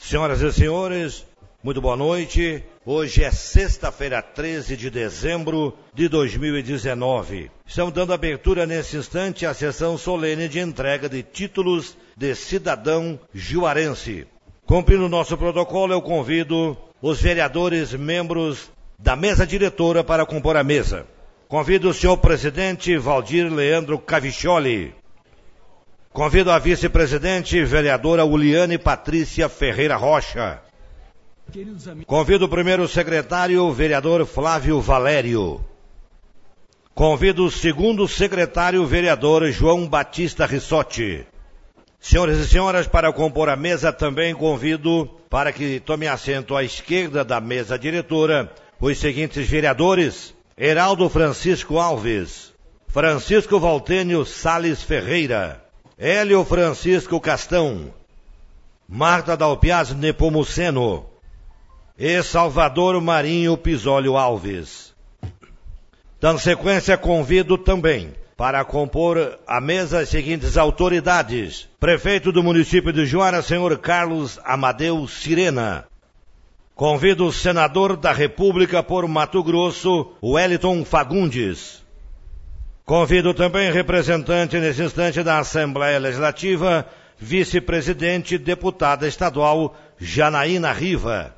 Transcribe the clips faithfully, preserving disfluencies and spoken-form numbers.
Senhoras e senhores, muito boa noite. Hoje é sexta-feira, treze de dezembro de dois mil e dezenove. Estamos dando abertura nesse instante à sessão solene de entrega de títulos de cidadão juarense. Cumprindo o nosso protocolo, eu convido os vereadores membros da mesa diretora para compor a mesa. Convido o senhor presidente Valdir Leandro Cavicchioli. Convido a vice-presidente, vereadora Uliane Patrícia Ferreira Rocha. Convido o primeiro secretário, vereador Flávio Valério. Convido o segundo secretário, vereador João Batista Rissotti. Senhores e senhoras, para compor a mesa, também convido para que tome assento à esquerda da mesa diretora os seguintes vereadores: Heraldo Francisco Alves, Francisco Valtênio Sales Ferreira, Hélio Francisco Castão, Marta Dalpiaz Nepomuceno e Salvador Marinho Pisólio Alves. Dando sequência, convido também para compor a mesa as seguintes autoridades: prefeito do município de Juara, senhor Carlos Amadeu Sirena. Convido o senador da República por Mato Grosso, Wellington Fagundes. Convido também representante nesse instante da Assembleia Legislativa, vice-presidente, deputada estadual Janaína Riva.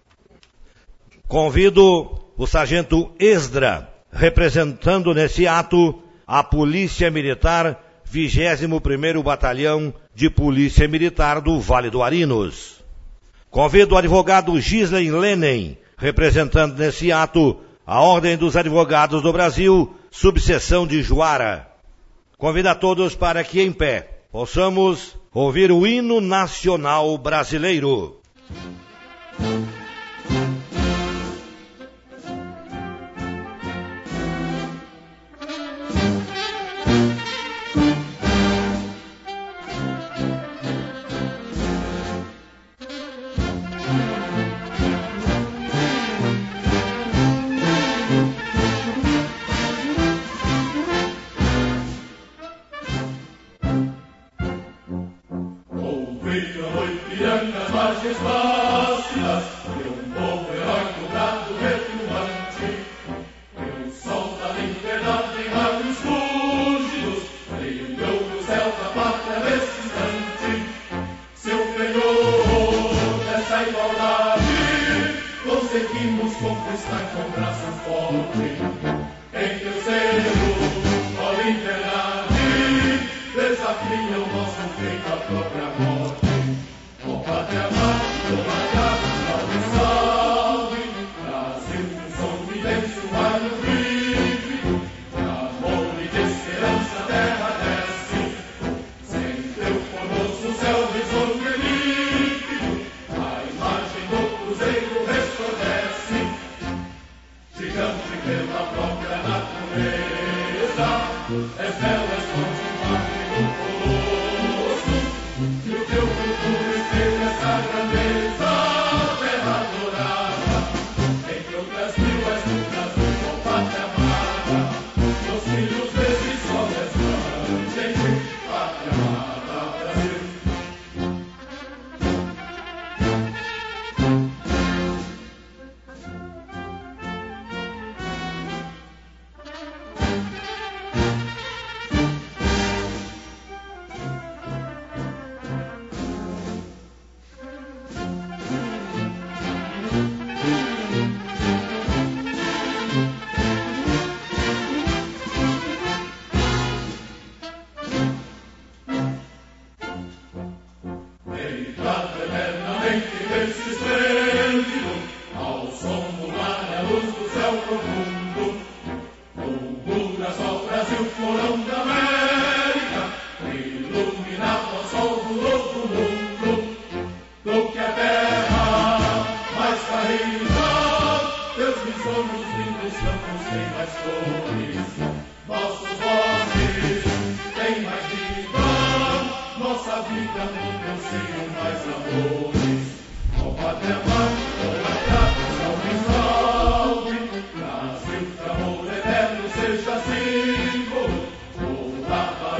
Convido o sargento Esdra, representando nesse ato a Polícia Militar, vigésimo primeiro Batalhão de Polícia Militar do Vale do Arinos. Convido o advogado Gislain Lenen, representando nesse ato a Ordem dos Advogados do Brasil, subseção de Juara. Convido a todos para que, em pé, possamos ouvir o hino nacional brasileiro.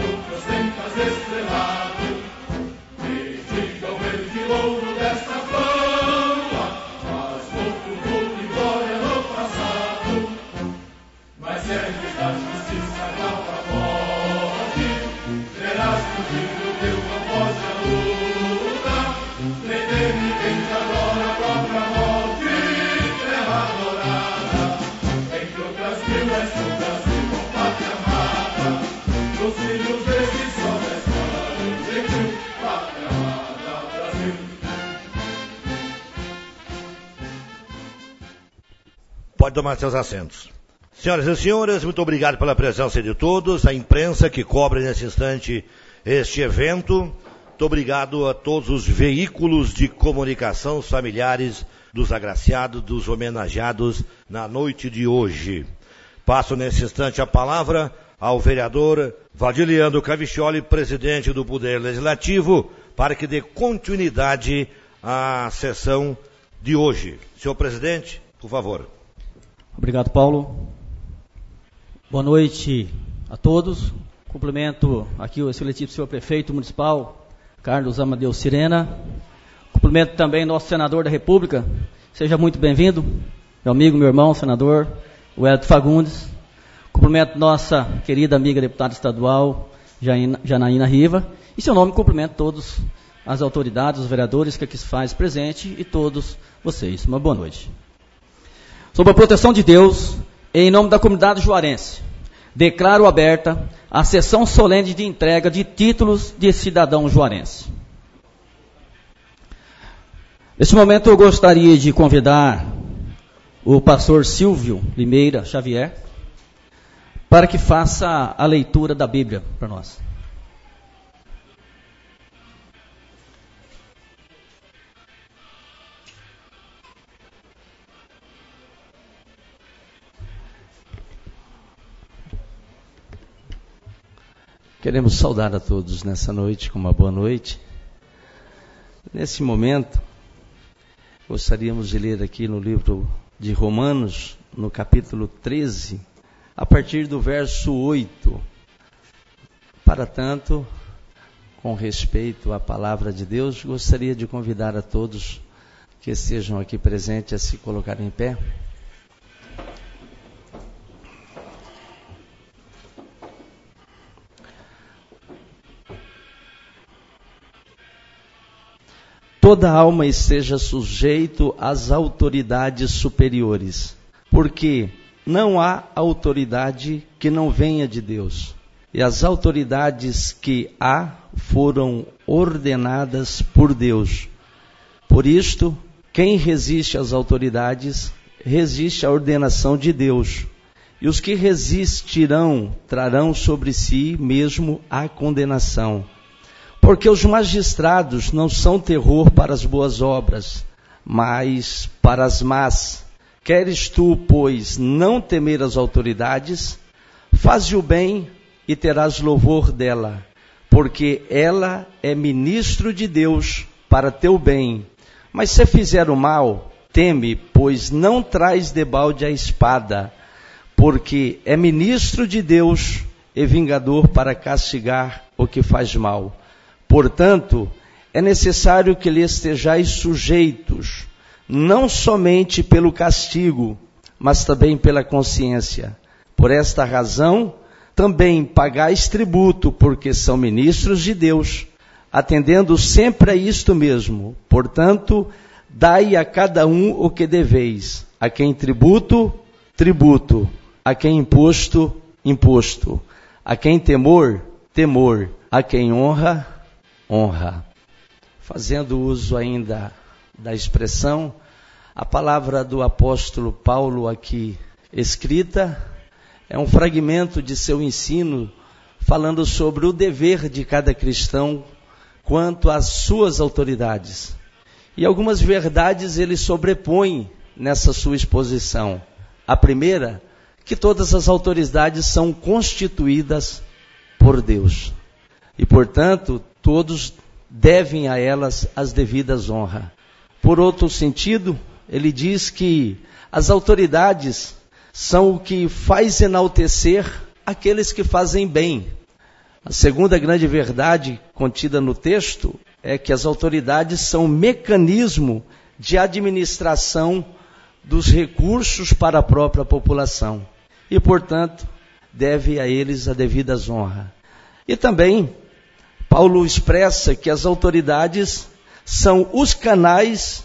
Estrelado, me diga o verde ouro desta flor. Pode tomar seus assentos. Senhoras e senhores, muito obrigado pela presença de todos, a imprensa que cobre nesse instante este evento. Muito obrigado a todos os veículos de comunicação, os familiares dos agraciados, dos homenageados na noite de hoje. Passo nesse instante a palavra ao vereador Valdiliano Cavicchioli, presidente do Poder Legislativo, para que dê continuidade à sessão de hoje. Senhor presidente, por favor. Obrigado, Paulo. Boa noite a todos. Cumprimento aqui o excelentíssimo senhor prefeito municipal, Carlos Amadeu Sirena. Cumprimento também nosso senador da República. Seja muito bem-vindo, meu amigo, meu irmão, senador Wellington Fagundes. Cumprimento nossa querida amiga deputada estadual, Janaína Riva. E, seu nome, cumprimento todos as autoridades, os vereadores que aqui se faz presente e todos vocês. Uma boa noite. Sob a proteção de Deus, em nome da comunidade juarense, declaro aberta a sessão solene de entrega de títulos de cidadão juarense. Neste momento eu gostaria de convidar o pastor Silvio Limeira Xavier para que faça a leitura da Bíblia para nós. Queremos saudar a todos nessa noite com uma boa noite. Nesse momento, gostaríamos de ler aqui no livro de Romanos, no capítulo treze, a partir do verso oito. Para tanto, com respeito à palavra de Deus, gostaria de convidar a todos que estejam aqui presentes a se colocarem em pé. Toda alma esteja sujeito às autoridades superiores, porque não há autoridade que não venha de Deus, e as autoridades que há foram ordenadas por Deus. Por isto, quem resiste às autoridades, resiste à ordenação de Deus, e os que resistirão trarão sobre si mesmo a condenação. Porque os magistrados não são terror para as boas obras, mas para as más. Queres tu, pois, não temer as autoridades? Faze o bem e terás louvor dela, porque ela é ministro de Deus para teu bem. Mas se fizer o mal, teme, pois não traz debalde a espada, porque é ministro de Deus e vingador para castigar o que faz mal. Portanto, é necessário que lhe estejais sujeitos, não somente pelo castigo, mas também pela consciência. Por esta razão, também pagais tributo, porque são ministros de Deus, atendendo sempre a isto mesmo. Portanto, dai a cada um o que deveis. A quem tributo, tributo. A quem imposto, imposto. A quem temor, temor. A quem honra, honra. Fazendo uso ainda da expressão, a palavra do apóstolo Paulo aqui escrita é um fragmento de seu ensino falando sobre o dever de cada cristão quanto às suas autoridades. E algumas verdades ele sobrepõe nessa sua exposição. A primeira, que todas as autoridades são constituídas por Deus. E, portanto, todos devem a elas as devidas honras. Por outro sentido, ele diz que as autoridades são o que faz enaltecer aqueles que fazem bem. A segunda grande verdade contida no texto é que as autoridades são mecanismo de administração dos recursos para a própria população. E, portanto, deve a eles a devidas honras. E também Paulo expressa que as autoridades são os canais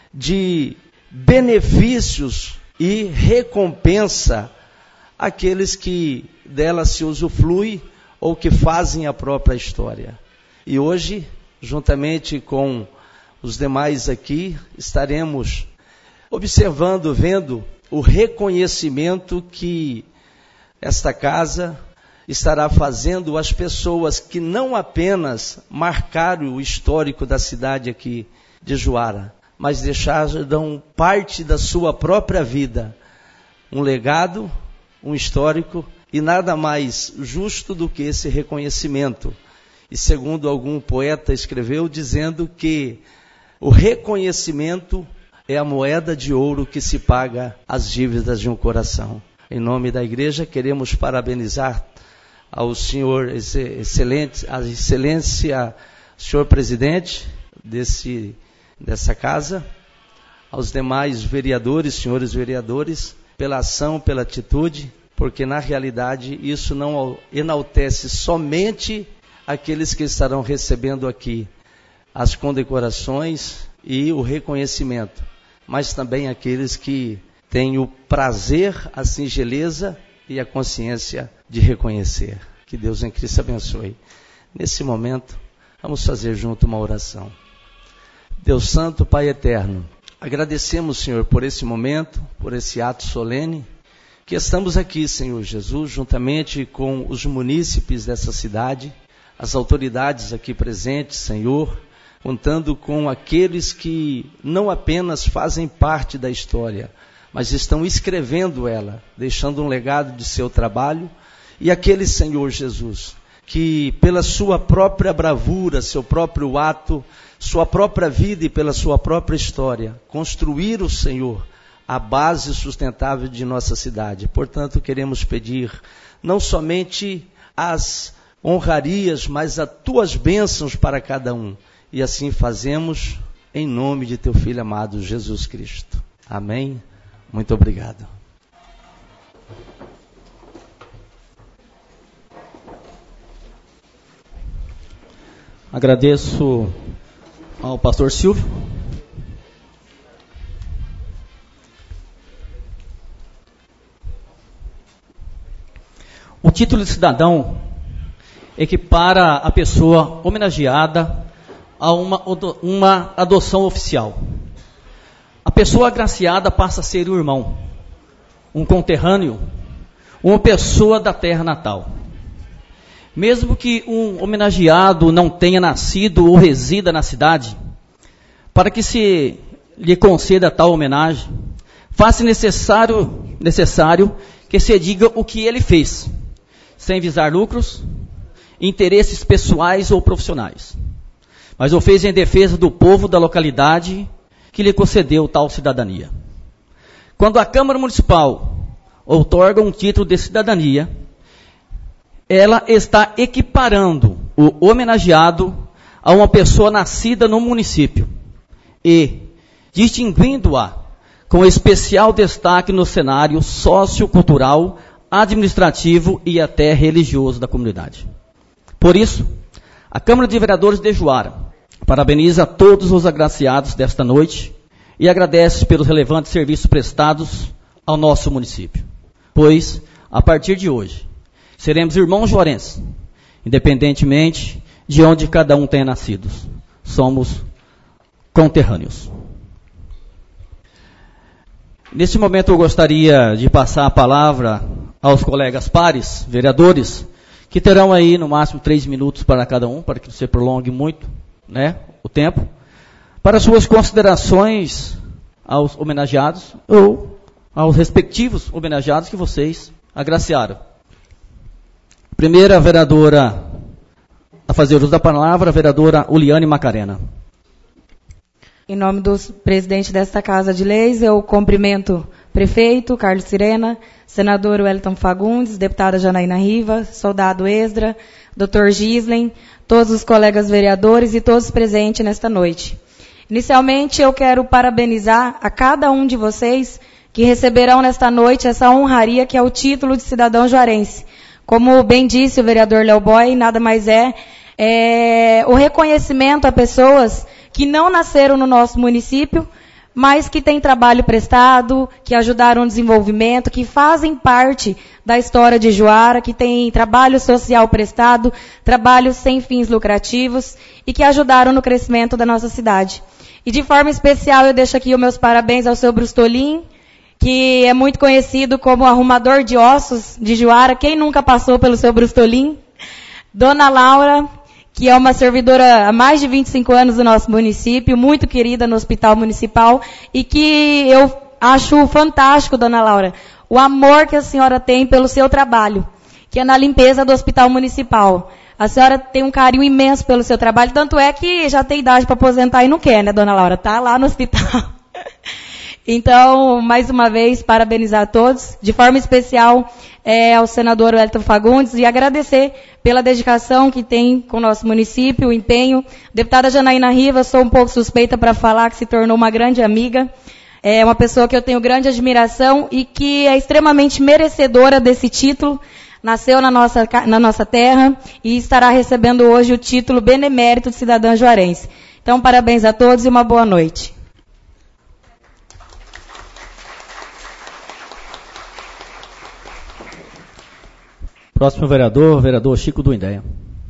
de benefícios e recompensa àqueles que dela se usufruem ou que fazem a própria história. E hoje, juntamente com os demais aqui, estaremos observando, vendo o reconhecimento que esta casa estará fazendo às pessoas que não apenas marcaram o histórico da cidade aqui de Juara, mas deixaram parte da sua própria vida, um legado, um histórico, e nada mais justo do que esse reconhecimento. E segundo algum poeta escreveu, dizendo que o reconhecimento é a moeda de ouro que se paga as dívidas de um coração. Em nome da igreja, queremos parabenizar ao senhor excelente, a excelência, senhor presidente desse, dessa casa, aos demais vereadores, senhores vereadores, pela ação, pela atitude, porque na realidade isso não enaltece somente aqueles que estarão recebendo aqui as condecorações e o reconhecimento, mas também aqueles que têm o prazer, a singeleza e a consciência de reconhecer. Que Deus em Cristo abençoe. Nesse momento, vamos fazer junto uma oração. Deus Santo, Pai Eterno, agradecemos, Senhor, por esse momento, por esse ato solene, que estamos aqui, Senhor Jesus, juntamente com os munícipes dessa cidade, as autoridades aqui presentes, Senhor, contando com aqueles que não apenas fazem parte da história, mas estão escrevendo ela, deixando um legado de seu trabalho, e aquele, Senhor Jesus, que pela sua própria bravura, seu próprio ato, sua própria vida e pela sua própria história, construíram, Senhor, a base sustentável de nossa cidade. Portanto, queremos pedir não somente as honrarias, mas as tuas bênçãos para cada um. E assim fazemos em nome de teu Filho amado, Jesus Cristo. Amém. Muito obrigado. Agradeço ao pastor Silvio. O título de cidadão equipara a pessoa homenageada a uma, uma adoção oficial. A pessoa agraciada passa a ser um irmão, um conterrâneo, uma pessoa da terra natal. Mesmo que um homenageado não tenha nascido ou resida na cidade, para que se lhe conceda tal homenagem, faz-se necessário, necessário que se diga o que ele fez, sem visar lucros, interesses pessoais ou profissionais, mas o fez em defesa do povo da localidade que lhe concedeu tal cidadania. Quando a Câmara Municipal outorga um título de cidadania, ela está equiparando o homenageado a uma pessoa nascida no município e distinguindo-a com especial destaque no cenário sociocultural, administrativo e até religioso da comunidade. Por isso, a Câmara de Vereadores de Juara parabeniza a todos os agraciados desta noite e agradece pelos relevantes serviços prestados ao nosso município. Pois, a partir de hoje, seremos irmãos juarenses, independentemente de onde cada um tenha nascido. Somos conterrâneos. Neste momento eu gostaria de passar a palavra aos colegas pares, vereadores, que terão aí no máximo três minutos para cada um, para que não se prolongue muito, né, o tempo, para suas considerações aos homenageados ou aos respectivos homenageados que vocês agraciaram. Primeira vereadora a fazer uso da palavra, a vereadora Uliane Macarena. Em nome do presidente desta Casa de Leis, eu cumprimento o prefeito Carlos Sirena, senador Wellington Fagundes, deputada Janaína Riva, soldado Esdra, doutor Gislen, todos os colegas vereadores e todos presentes nesta noite. Inicialmente, eu quero parabenizar a cada um de vocês que receberão nesta noite essa honraria que é o título de cidadão juarense. Como bem disse o vereador Léo Boy, nada mais é, é o reconhecimento a pessoas que não nasceram no nosso município, mas que têm trabalho prestado, que ajudaram no desenvolvimento, que fazem parte da história de Juara, que têm trabalho social prestado, trabalho sem fins lucrativos e que ajudaram no crescimento da nossa cidade. E de forma especial eu deixo aqui os meus parabéns ao seu Brustolin, que é muito conhecido como arrumador de ossos de Juara. Quem nunca passou pelo seu Brustolin? Dona Laura, que é uma servidora há mais de vinte e cinco anos do nosso município, muito querida no Hospital Municipal, e que eu acho fantástico, Dona Laura, o amor que a senhora tem pelo seu trabalho, que é na limpeza do Hospital Municipal. A senhora tem um carinho imenso pelo seu trabalho, tanto é que já tem idade para aposentar e não quer, né, Dona Laura? Está lá no hospital. Então, mais uma vez, parabenizar a todos, de forma especial é, ao senador Wellington Fagundes, e agradecer pela dedicação que tem com o nosso município, o empenho. Deputada Janaína Riva, sou um pouco suspeita para falar, que se tornou uma grande amiga, é uma pessoa que eu tenho grande admiração e que é extremamente merecedora desse título, nasceu na nossa, na nossa terra e estará recebendo hoje o título Benemérito de Cidadã Juarense. Então, parabéns a todos e uma boa noite. Próximo vereador, vereador Chico do Indéia.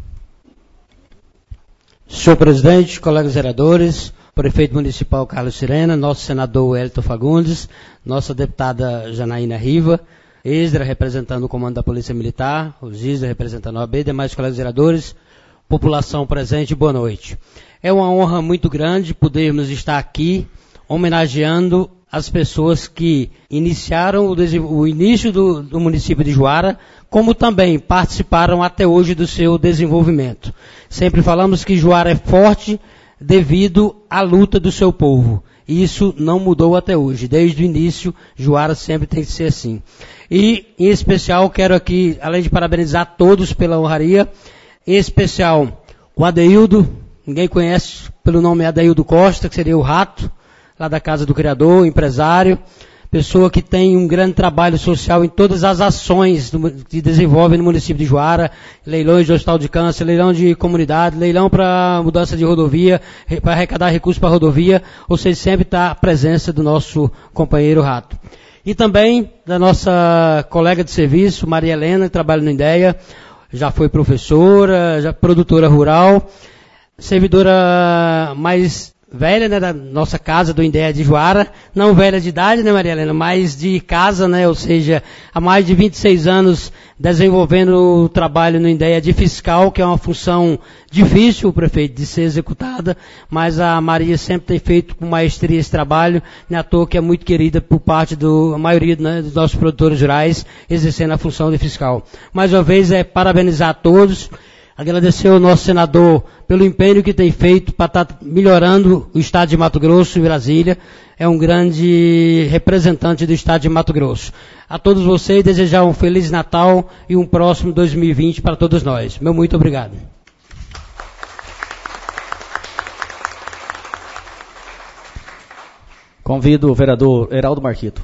Senhor presidente, colegas vereadores, prefeito municipal Carlos Sirena, nosso senador Wellington Fagundes, nossa deputada Janaína Riva, Esdra representando o comando da Polícia Militar, o Zisda representando a O A B, demais colegas vereadores, população presente, boa noite. É uma honra muito grande podermos estar aqui homenageando as pessoas que iniciaram o, o início do, do município de Juara, como também participaram até hoje do seu desenvolvimento. Sempre falamos que Juara é forte devido à luta do seu povo. E isso não mudou até hoje. Desde o início, Juara sempre tem que ser assim. E, em especial, quero aqui, além de parabenizar todos pela honraria, em especial o Adeildo, ninguém conhece pelo nome Adeildo Costa, que seria o Rato, lá da Casa do Criador, empresário, pessoa que tem um grande trabalho social em todas as ações do, que desenvolve no município de Juara, leilões de hospital de câncer, leilão de comunidade, leilão para mudança de rodovia, para arrecadar recursos para a rodovia, ou seja, sempre está a presença do nosso companheiro Rato. E também da nossa colega de serviço, Maria Helena, que trabalha no Indéia, já foi professora, já produtora rural, servidora mais velha, né, da nossa casa do Indéia de Juara, não velha de idade, né, Maria Helena, mas de casa, né, ou seja, há mais de vinte e seis anos desenvolvendo o trabalho no Indéia de fiscal, que é uma função difícil, o prefeito, de ser executada, mas a Maria sempre tem feito com maestria esse trabalho, não é à toa que é muito querida por parte da maioria, né, dos nossos produtores rurais, exercendo a função de fiscal. Mais uma vez, é parabenizar a todos, agradecer ao nosso senador pelo empenho que tem feito para estar melhorando o estado de Mato Grosso e Brasília. É um grande representante do estado de Mato Grosso. A todos vocês, desejar um Feliz Natal e um próximo dois mil e vinte para todos nós. Meu muito obrigado. Convido o vereador Heraldo Marquito.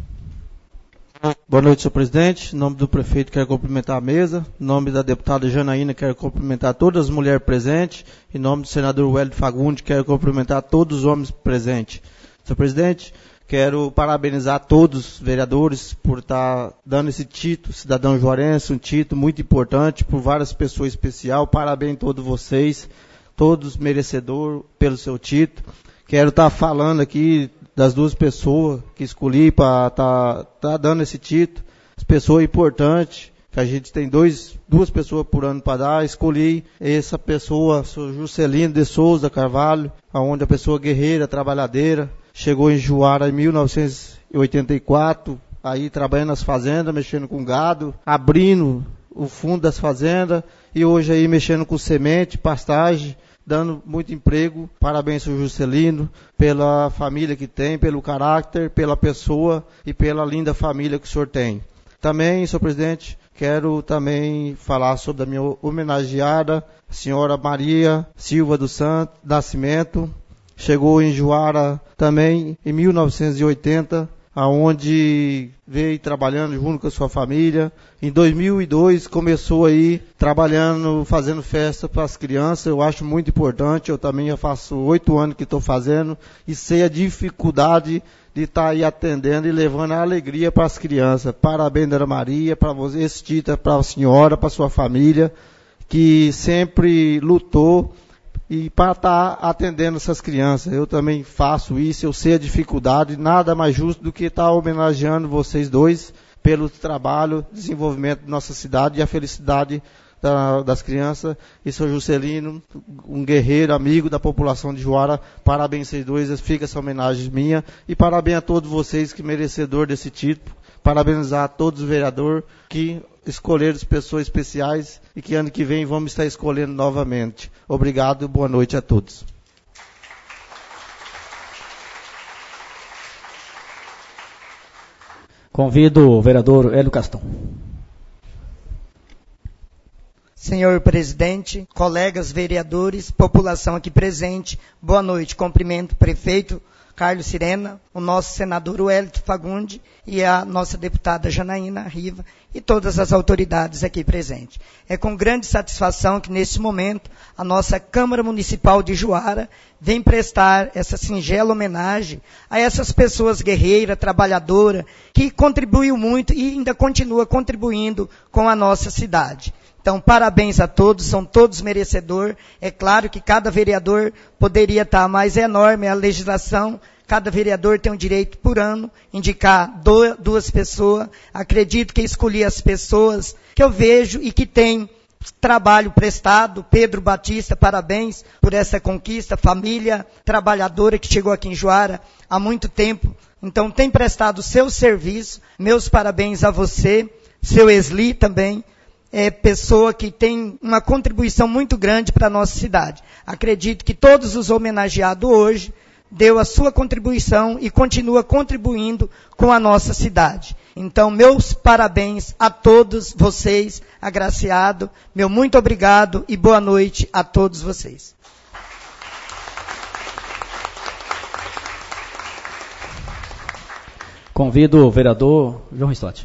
Boa noite, senhor presidente. Em nome do prefeito, quero cumprimentar a mesa. Em nome da deputada Janaína, quero cumprimentar todas as mulheres presentes. Em nome do senador Wellington Fagundes, quero cumprimentar todos os homens presentes. Senhor presidente, quero parabenizar todos os vereadores por estar dando esse título, cidadão juarense, um título muito importante, por várias pessoas especiais. Parabéns a todos vocês, todos merecedores pelo seu título. Quero estar falando aqui das duas pessoas que escolhi para estar tá, tá dando esse título, as pessoas importantes, que a gente tem dois, duas pessoas por ano para dar, escolhi essa pessoa, sou Juscelino de Souza Carvalho, onde a pessoa guerreira, trabalhadeira, chegou em Juara em mil novecentos e oitenta e quatro, aí trabalhando nas fazendas, mexendo com gado, abrindo o fundo das fazendas, e hoje aí mexendo com semente, pastagem, dando muito emprego. Parabéns ao Juscelino, pela família que tem, pelo caráter, pela pessoa e pela linda família que o senhor tem. Também, senhor presidente, quero também falar sobre a minha homenageada, a senhora Maria Silva dos Santos Nascimento. Chegou em Juara também em mil novecentos e oitenta, aonde veio trabalhando junto com a sua família. Em dois mil e dois começou aí trabalhando, fazendo festa para as crianças. Eu acho muito importante. Eu também já faço oito anos que estou fazendo e sei a dificuldade de estar tá aí atendendo e levando a alegria para as crianças. Parabéns, Dona Maria, para você, esse título para a senhora, para a sua família, que sempre lutou e para estar tá atendendo essas crianças. Eu também faço isso, eu sei a dificuldade, nada mais justo do que estar tá homenageando vocês dois pelo trabalho, desenvolvimento da nossa cidade e a felicidade da, das crianças. E seu Juscelino, um guerreiro, amigo da população de Juara, parabéns vocês dois, fica essa homenagem minha, e parabéns a todos vocês que merecedor desse título, parabenizar a todos os vereadores que escolheram pessoas especiais e que ano que vem vamos estar escolhendo novamente. Obrigado e boa noite a todos. Convido o vereador Hélio Castão. Senhor presidente, colegas vereadores, população aqui presente, boa noite. Cumprimento o prefeito Carlos Sirena, o nosso senador Wellington Fagundes e a nossa deputada Janaína Riva e todas as autoridades aqui presentes. É com grande satisfação que, nesse momento, a nossa Câmara Municipal de Juara vem prestar essa singela homenagem a essas pessoas guerreiras, trabalhadoras, que contribuiu muito e ainda continua contribuindo com a nossa cidade. Então, parabéns a todos, são todos merecedores. É claro que cada vereador poderia estar, mas é enorme a legislação. Cada vereador tem um direito por ano, indicar do, duas pessoas. Acredito que escolhi as pessoas que eu vejo e que têm trabalho prestado. Pedro Batista, parabéns por essa conquista. Família trabalhadora que chegou aqui em Juara há muito tempo. Então, tem prestado o seu serviço. Meus parabéns a você, seu Esli também. É pessoa que tem uma contribuição muito grande para a nossa cidade. Acredito que todos os homenageados hoje deu a sua contribuição e continua contribuindo com a nossa cidade. Então, meus parabéns a todos vocês, agraciado, meu muito obrigado e boa noite a todos vocês. Convido o vereador João Rissotti.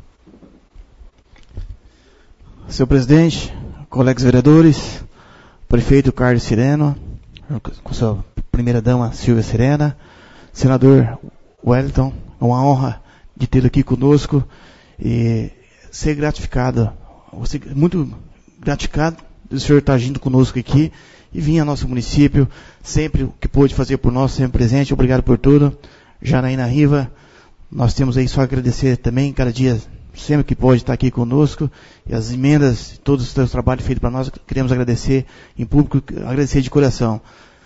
Senhor presidente, colegas vereadores, prefeito Carlos Sirena, com sua primeira dama Silvia Sirena, senador Wellington, é uma honra de tê-lo aqui conosco e ser gratificado, muito gratificado do senhor estar agindo conosco aqui e vir ao nosso município, sempre o que pôde fazer por nós, sempre presente, obrigado por tudo. Janaína Riva, nós temos aí só agradecer também, cada dia sempre que pode estar aqui conosco, e as emendas, todos os seus trabalhos feitos para nós, queremos agradecer em público, agradecer de coração.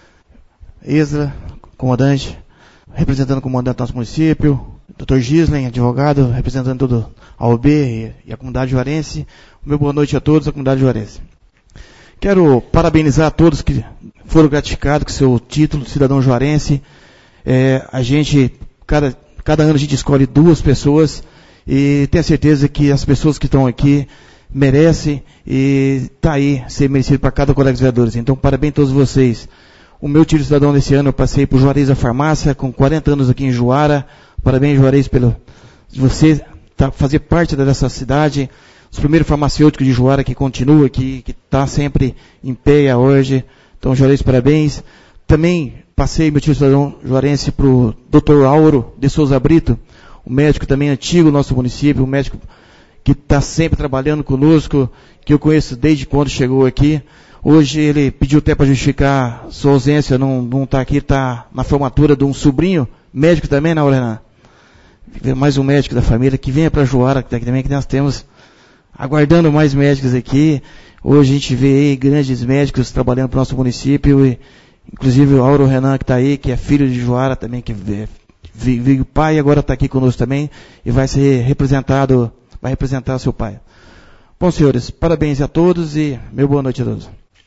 Esdra, comandante, representando o comandante do nosso município, doutor Gislen, advogado, representando todo a O B e, e a comunidade juarense. Meu boa noite a todos, a comunidade juarense. Quero parabenizar a todos que foram gratificados com seu título de cidadão juarense. É, a gente, cada, cada ano a gente escolhe duas pessoas, e tenho certeza que as pessoas que estão aqui merecem e está aí ser merecido para cada colega dos vereadores. Então, parabéns a todos vocês. O meu título de cidadão desse ano eu passei por Juarez da Farmácia, com quarenta anos aqui em Juara. Parabéns, Juarez, pelo você tá, fazer parte dessa cidade. Os primeiros farmacêuticos de Juara que continua aqui, que está sempre em pé hoje. Então, Juarez, parabéns. Também passei meu título de cidadão juarense para o doutor Auro de Souza Brito, um médico também antigo do nosso município, um médico que está sempre trabalhando conosco, que eu conheço desde quando chegou aqui. Hoje ele pediu até para justificar sua ausência, não está aqui, está na formatura de um sobrinho, médico também, né, Renan? Mais um médico da família, que venha para Juara, que também que nós temos, aguardando mais médicos aqui. Hoje a gente vê aí grandes médicos trabalhando para o nosso município, e, inclusive o Auro Renan que está aí, que é filho de Juara também, que veio pai e agora está aqui conosco também, e vai ser representado, vai representar seu pai. Bom, senhores, parabéns a todos e meu boa noite a todos.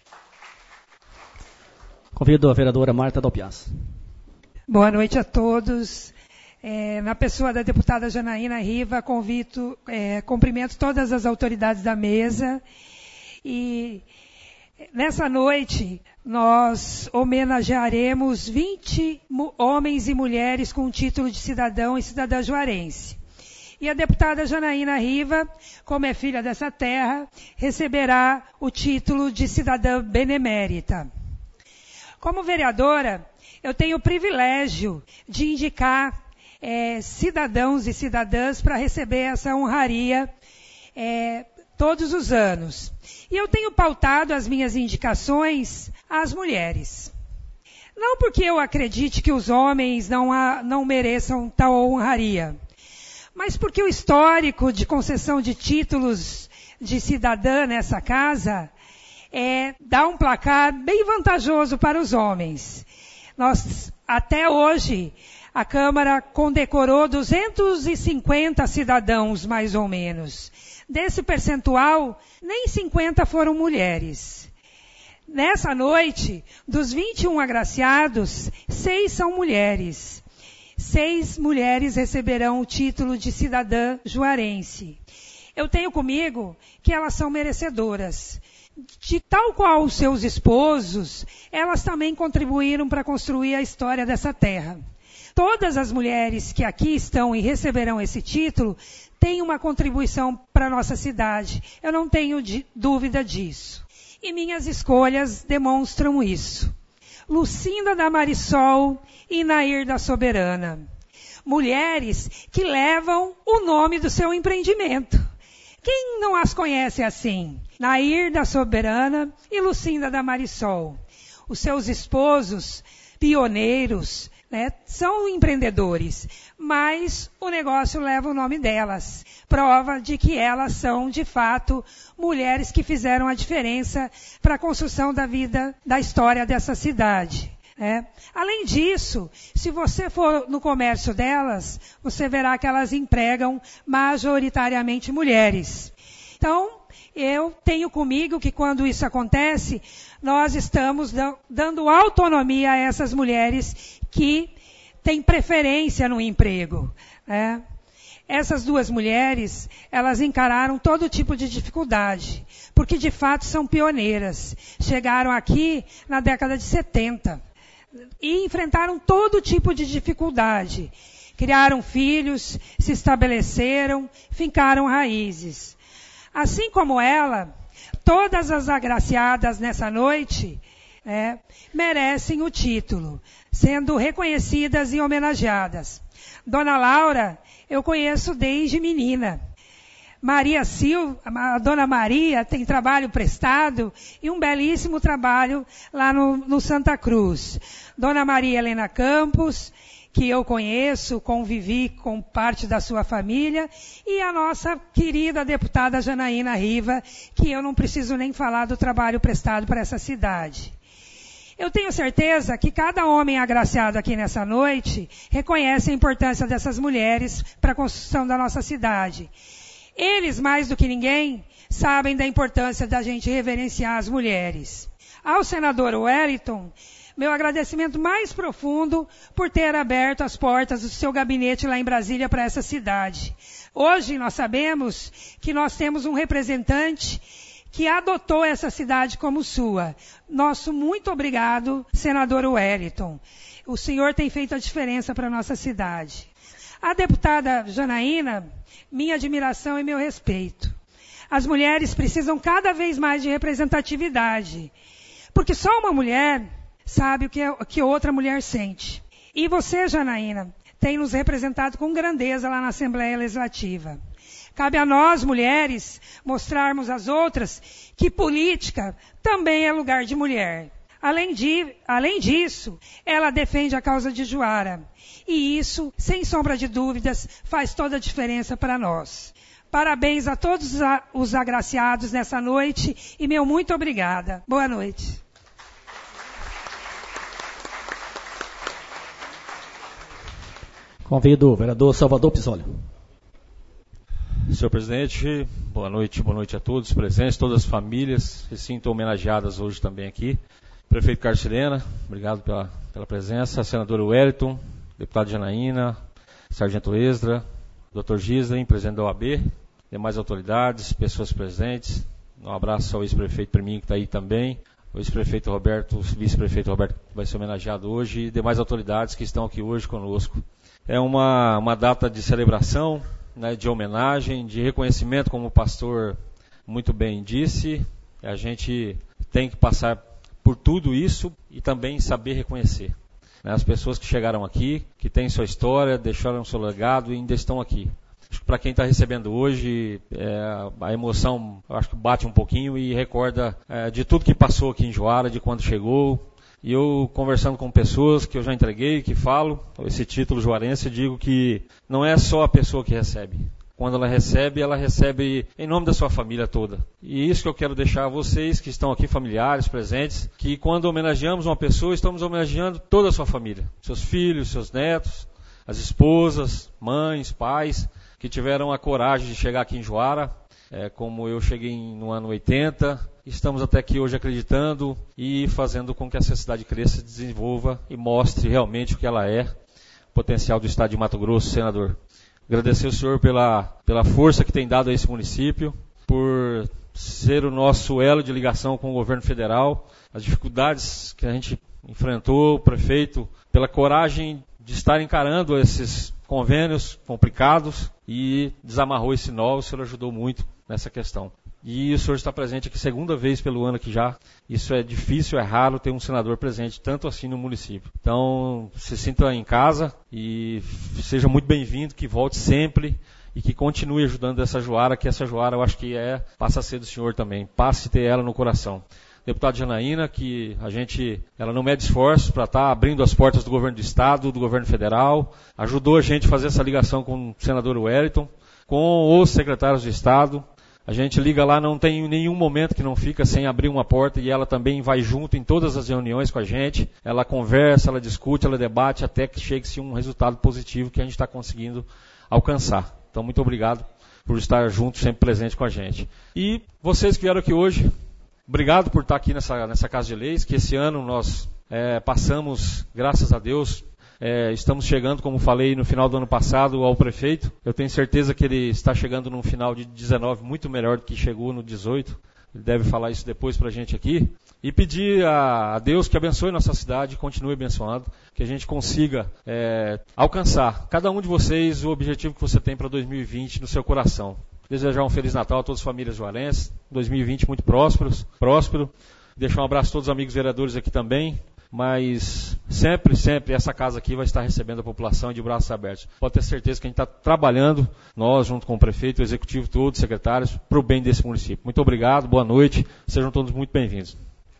Convido a vereadora Marta Dalpiaz. Boa noite a todos. É, na pessoa da deputada Janaína Riva, convito, é, cumprimento todas as autoridades da mesa e Nessa noite, nós homenagearemos vinte homens e mulheres com o título de cidadão e cidadã juarense. E a deputada Janaína Riva, como é filha dessa terra, receberá o título de cidadã benemérita. Como vereadora, eu tenho o privilégio de indicar é, cidadãos e cidadãs para receber essa honraria é, todos os anos. E eu tenho pautado as minhas indicações às mulheres. Não porque eu acredite que os homens não, a, não mereçam tal honraria, mas porque o histórico de concessão de títulos de cidadã nessa casa é, dá um placar bem vantajoso para os homens. Nós, até hoje, a Câmara condecorou duzentos e cinquenta cidadãos, mais ou menos. Desse percentual, nem cinquenta foram mulheres. Nessa noite, dos vinte e um agraciados, seis são mulheres. Seis mulheres receberão o título de cidadã juarense. Eu tenho comigo que elas são merecedoras. De tal qual os seus esposos, elas também contribuíram para construir a história dessa terra. Todas as mulheres que aqui estão e receberão esse título têm uma contribuição para a nossa cidade. Eu não tenho dúvida disso. E minhas escolhas demonstram isso. Lucinda da Marisol e Nair da Soberana. Mulheres que levam o nome do seu empreendimento. Quem não as conhece assim? Nair da Soberana e Lucinda da Marisol. Os seus esposos, pioneiros, né, são empreendedores, mas o negócio leva o nome delas. Prova de que elas são, de fato, mulheres que fizeram a diferença para a construção da vida, da história dessa cidade. Né? Além disso, se você for no comércio delas, você verá que elas empregam majoritariamente mulheres. Então, eu tenho comigo que quando isso acontece, nós estamos dando autonomia a essas mulheres que têm preferência no emprego. Né? Essas duas mulheres, elas encararam todo tipo de dificuldade, porque de fato são pioneiras. Chegaram aqui na década de setenta e enfrentaram todo tipo de dificuldade. Criaram filhos, se estabeleceram, fincaram raízes. Assim como ela, todas as agraciadas nessa noite né, merecem o título, sendo reconhecidas e homenageadas. Dona Laura, eu conheço desde menina. Maria Silva, a Dona Maria tem trabalho prestado e um belíssimo trabalho lá no, no Santa Cruz. Dona Maria Helena Campos, que eu conheço, convivi com parte da sua família, e a nossa querida deputada Janaína Riva, que eu não preciso nem falar do trabalho prestado para essa cidade. Eu tenho certeza que cada homem agraciado aqui nessa noite reconhece a importância dessas mulheres para a construção da nossa cidade. Eles, mais do que ninguém, sabem da importância da gente reverenciar as mulheres. Ao senador Wellington, meu agradecimento mais profundo por ter aberto as portas do seu gabinete lá em Brasília para essa cidade. Hoje nós sabemos que nós temos um representante que adotou essa cidade como sua. Nosso muito obrigado, senador Wellington. O senhor tem feito a diferença para a nossa cidade. A deputada Janaína, minha admiração e meu respeito. As mulheres precisam cada vez mais de representatividade, porque só uma mulher sabe o que, é, que outra mulher sente. E você, Janaína, tem nos representado com grandeza lá na Assembleia Legislativa. Cabe a nós, mulheres, mostrarmos às outras que política também é lugar de mulher. Além, de, além disso, ela defende a causa de Juara. E isso, sem sombra de dúvidas, faz toda a diferença para nós. Parabéns a todos os agraciados nessa noite e meu muito obrigada. Boa noite. Convido o vereador Salvador Pizzoli. Senhor presidente, boa noite, boa noite a todos presentes, todas as famílias se sintam homenageadas hoje também aqui. Prefeito Carlos Sirena, obrigado pela, pela presença. Senador Wellington, deputado Janaína, sargento Esdra, doutor Gislin, presidente da O A B, demais autoridades, pessoas presentes, Um abraço ao ex-prefeito Priminho, que está aí também. O ex-prefeito Roberto, o vice-prefeito Roberto, que vai ser homenageado hoje, e demais autoridades que estão aqui hoje conosco. É uma, uma data de celebração, né, de homenagem, de reconhecimento, como o pastor muito bem disse. A gente tem que passar por tudo isso e também saber reconhecer, né, as pessoas que chegaram aqui, que têm sua história, deixaram seu legado e ainda estão aqui. Acho que para quem está recebendo hoje, é, a emoção acho que bate um pouquinho e recorda é, de tudo que passou aqui em Juara, de quando chegou. E eu, conversando com pessoas que eu já entreguei, que falo esse título juarense, digo que não é só a pessoa que recebe. Quando ela recebe, ela recebe em nome da sua família toda. E isso que eu quero deixar a vocês que estão aqui, familiares, presentes, que quando homenageamos uma pessoa, estamos homenageando toda a sua família. Seus filhos, seus netos, as esposas, mães, pais, que tiveram a coragem de chegar aqui em Juara, é, como eu cheguei no ano oitenta. Estamos até aqui hoje acreditando e fazendo com que essa cidade cresça, desenvolva e mostre realmente o que ela é, o potencial do estado de Mato Grosso, senador. Agradecer ao senhor pela, pela força que tem dado a esse município, por ser o nosso elo de ligação com o governo federal, as dificuldades que a gente enfrentou, o prefeito, pela coragem de estar encarando esses convênios complicados e desamarrou esse nó. O senhor ajudou muito nessa questão. E o senhor está presente aqui segunda vez pelo ano aqui já. Isso é difícil, é raro ter um senador presente tanto assim no município. Então, se sinta em casa e seja muito bem-vindo, que volte sempre e que continue ajudando essa Juara, que essa Juara eu acho que é, passa a ser do senhor também. Passe a ter ela no coração. Deputada Janaína, que a gente, ela não mede esforços para estar abrindo as portas do governo do estado, do governo federal, ajudou a gente a fazer essa ligação com o senador Wellington, com os secretários de estado. A gente liga lá, não tem nenhum momento que não fica sem abrir uma porta, e ela também vai junto em todas as reuniões com a gente. Ela conversa, ela discute, ela debate até que chegue-se um resultado positivo que a gente está conseguindo alcançar. Então, muito obrigado por estar junto, sempre presente com a gente. E vocês que vieram aqui hoje, obrigado por estar aqui nessa, nessa Casa de Leis, que esse ano nós é, passamos, graças a Deus, é, estamos chegando, como falei no final do ano passado, ao prefeito. Eu tenho certeza que ele está chegando num final de dezenove muito melhor do que chegou no dezoito. Ele deve falar isso depois para a gente aqui. E pedir a, a Deus que abençoe nossa cidade, continue abençoando, que a gente consiga é, alcançar, cada um de vocês, o objetivo que você tem para dois mil e vinte no seu coração. Desejar um Feliz Natal a todas as famílias juarenses, dois mil e vinte muito prósperos, próspero. Deixar um abraço a todos os amigos vereadores aqui também, mas sempre, sempre essa casa aqui vai estar recebendo a população de braços abertos. Pode ter certeza que a gente está trabalhando, nós junto com o prefeito, o executivo todo, os secretários, para o bem desse município. Muito obrigado, boa noite, sejam todos muito bem-vindos.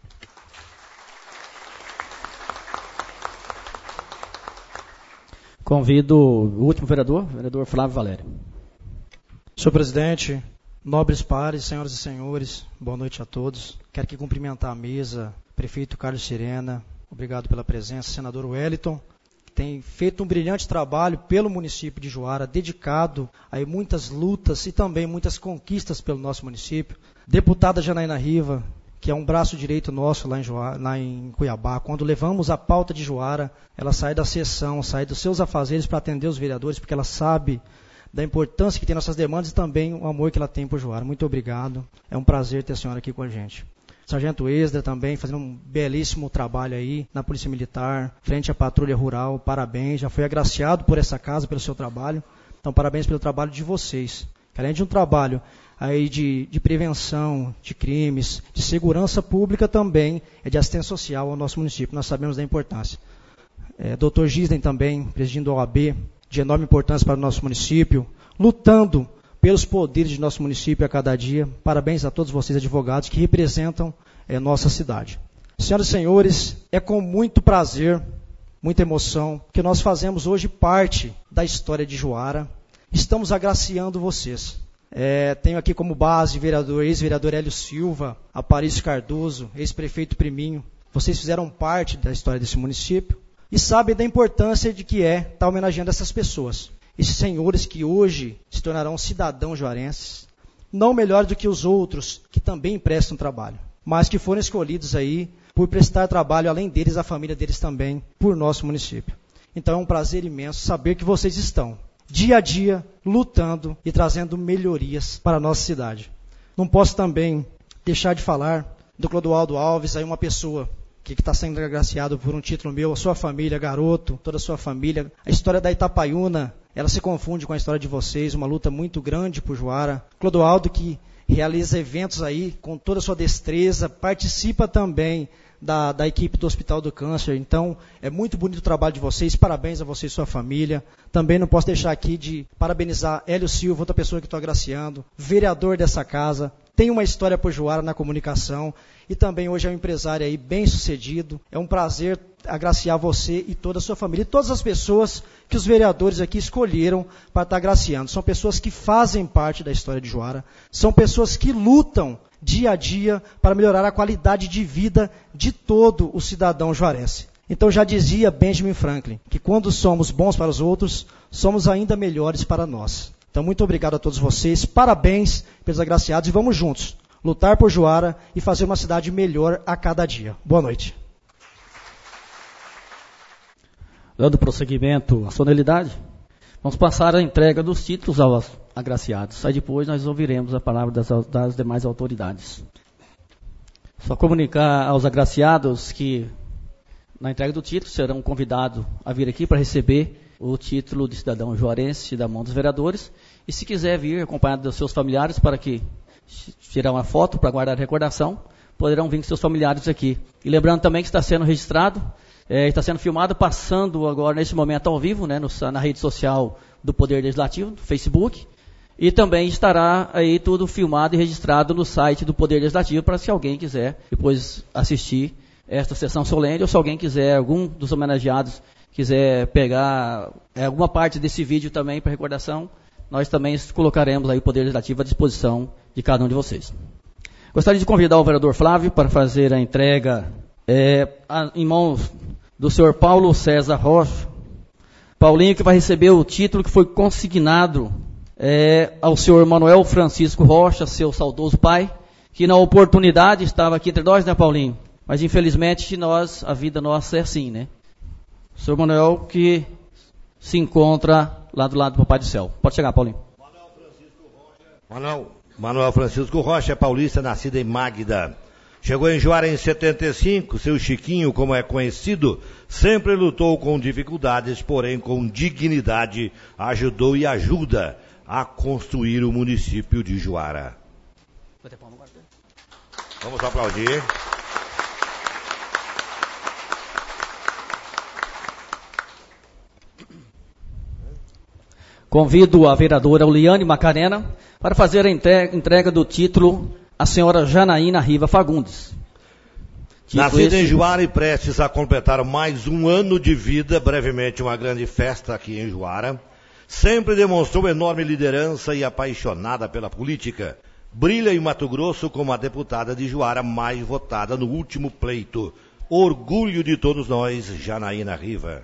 Convido o último vereador, o vereador Flávio Valério. Senhor presidente, nobres pares, senhoras e senhores, boa noite a todos. Quero aqui cumprimentar a mesa, prefeito Carlos Sirena, obrigado pela presença, senador Wellington, que tem feito um brilhante trabalho pelo município de Juara, dedicado a muitas lutas e também muitas conquistas pelo nosso município. Deputada Janaína Riva, que é um braço direito nosso lá em, Juara, lá em Cuiabá. Quando levamos a pauta de Juara, ela sai da sessão, sai dos seus afazeres para atender os vereadores, porque ela sabe da importância que tem nossas demandas e também o amor que ela tem por Juara. Muito obrigado. É um prazer ter a senhora aqui com a gente. Sargento Esdra também, fazendo um belíssimo trabalho aí na Polícia Militar, frente à Patrulha Rural. Parabéns, já foi agraciado por essa casa, pelo seu trabalho. Então, parabéns pelo trabalho de vocês. Além de um trabalho aí de, de prevenção de crimes, de segurança pública também, é de assistência social ao nosso município. Nós sabemos da importância. É, doutor Gisden também, presidindo a O A B, de enorme importância para o nosso município, lutando pelos poderes de nosso município a cada dia. Parabéns a todos vocês, advogados, que representam é, nossa cidade. Senhoras e senhores, é com muito prazer, muita emoção, que nós fazemos hoje parte da história de Juara. Estamos agraciando vocês. É, tenho aqui como base vereador, ex-vereador Hélio Silva, Aparício Cardoso, ex-prefeito Priminho. Vocês fizeram parte da história desse município e sabem da importância de que é estar homenageando essas pessoas. Esses senhores que hoje se tornarão cidadãos juarenses, não melhores do que os outros que também prestam trabalho, mas que foram escolhidos aí por prestar trabalho, além deles, a família deles também, por nosso município. Então é um prazer imenso saber que vocês estão, dia a dia, lutando e trazendo melhorias para a nossa cidade. Não posso também deixar de falar do Clodoaldo Alves, aí uma pessoa que está sendo agraciado por um título meu, a sua família, garoto, toda a sua família. A história da Itapaiúna, ela se confunde com a história de vocês, uma luta muito grande por Juara. Clodoaldo, que realiza eventos aí com toda a sua destreza, participa também da, da equipe do Hospital do Câncer. Então, é muito bonito o trabalho de vocês, parabéns a você e sua família. Também não posso deixar aqui de parabenizar Hélio Silva, outra pessoa que estou agraciando, vereador dessa casa, tem uma história por Juara na comunicação e também hoje é um empresário aí bem sucedido. É um prazer agraciar você e toda a sua família e todas as pessoas que os vereadores aqui escolheram para estar agraciando. São pessoas que fazem parte da história de Juara, são pessoas que lutam dia a dia para melhorar a qualidade de vida de todo o cidadão juarense. Então já dizia Benjamin Franklin, que quando somos bons para os outros, somos ainda melhores para nós. Então muito obrigado a todos vocês, parabéns pelos agraciados e vamos juntos lutar por Juara e fazer uma cidade melhor a cada dia. Boa noite. Dando prosseguimento à solenidade, vamos passar a entrega dos títulos aos agraciados. Aí depois nós ouviremos a palavra das, das demais autoridades. Só comunicar aos agraciados que na entrega do título serão convidados a vir aqui para receber o título de cidadão juarense da mão dos vereadores. E se quiser vir acompanhado dos seus familiares para que tirar uma foto para guardar a recordação, poderão vir com seus familiares aqui. E lembrando também que está sendo registrado, é, está sendo filmado, passando agora nesse momento ao vivo, né, no, na rede social do Poder Legislativo, no Facebook, e também estará aí tudo filmado e registrado no site do Poder Legislativo para se alguém quiser depois assistir esta sessão solene, ou se alguém quiser, algum dos homenageados quiser pegar é, alguma parte desse vídeo também para recordação, nós também colocaremos aí o Poder Legislativo à disposição de cada um de vocês. Gostaria de convidar o vereador Flávio para fazer a entrega é, a, em mãos do senhor Paulo César Rocha. Paulinho, que vai receber o título que foi consignado é, ao senhor Manuel Francisco Rocha, seu saudoso pai, que na oportunidade estava aqui entre nós, né, Paulinho? Mas infelizmente nós, a vida nossa é assim, né? O senhor Manuel que se encontra lá do lado do Papai do Céu. Pode chegar, Paulinho. Manuel Francisco Rocha. Manuel, Manuel Francisco Rocha é paulista, nascido em Magda. Chegou em Juara em setenta e cinco, seu Chiquinho, como é conhecido, sempre lutou com dificuldades, porém com dignidade, ajudou e ajuda a construir o município de Juara. Vamos aplaudir. Convido a vereadora Uliane Macarena para fazer a entrega do título à senhora Janaína Riva Fagundes. Nascida em Juara e prestes a completar mais um ano de vida, brevemente uma grande festa aqui em Juara, sempre demonstrou enorme liderança e apaixonada pela política. Brilha em Mato Grosso como a deputada de Juara mais votada no último pleito. Orgulho de todos nós, Janaína Riva.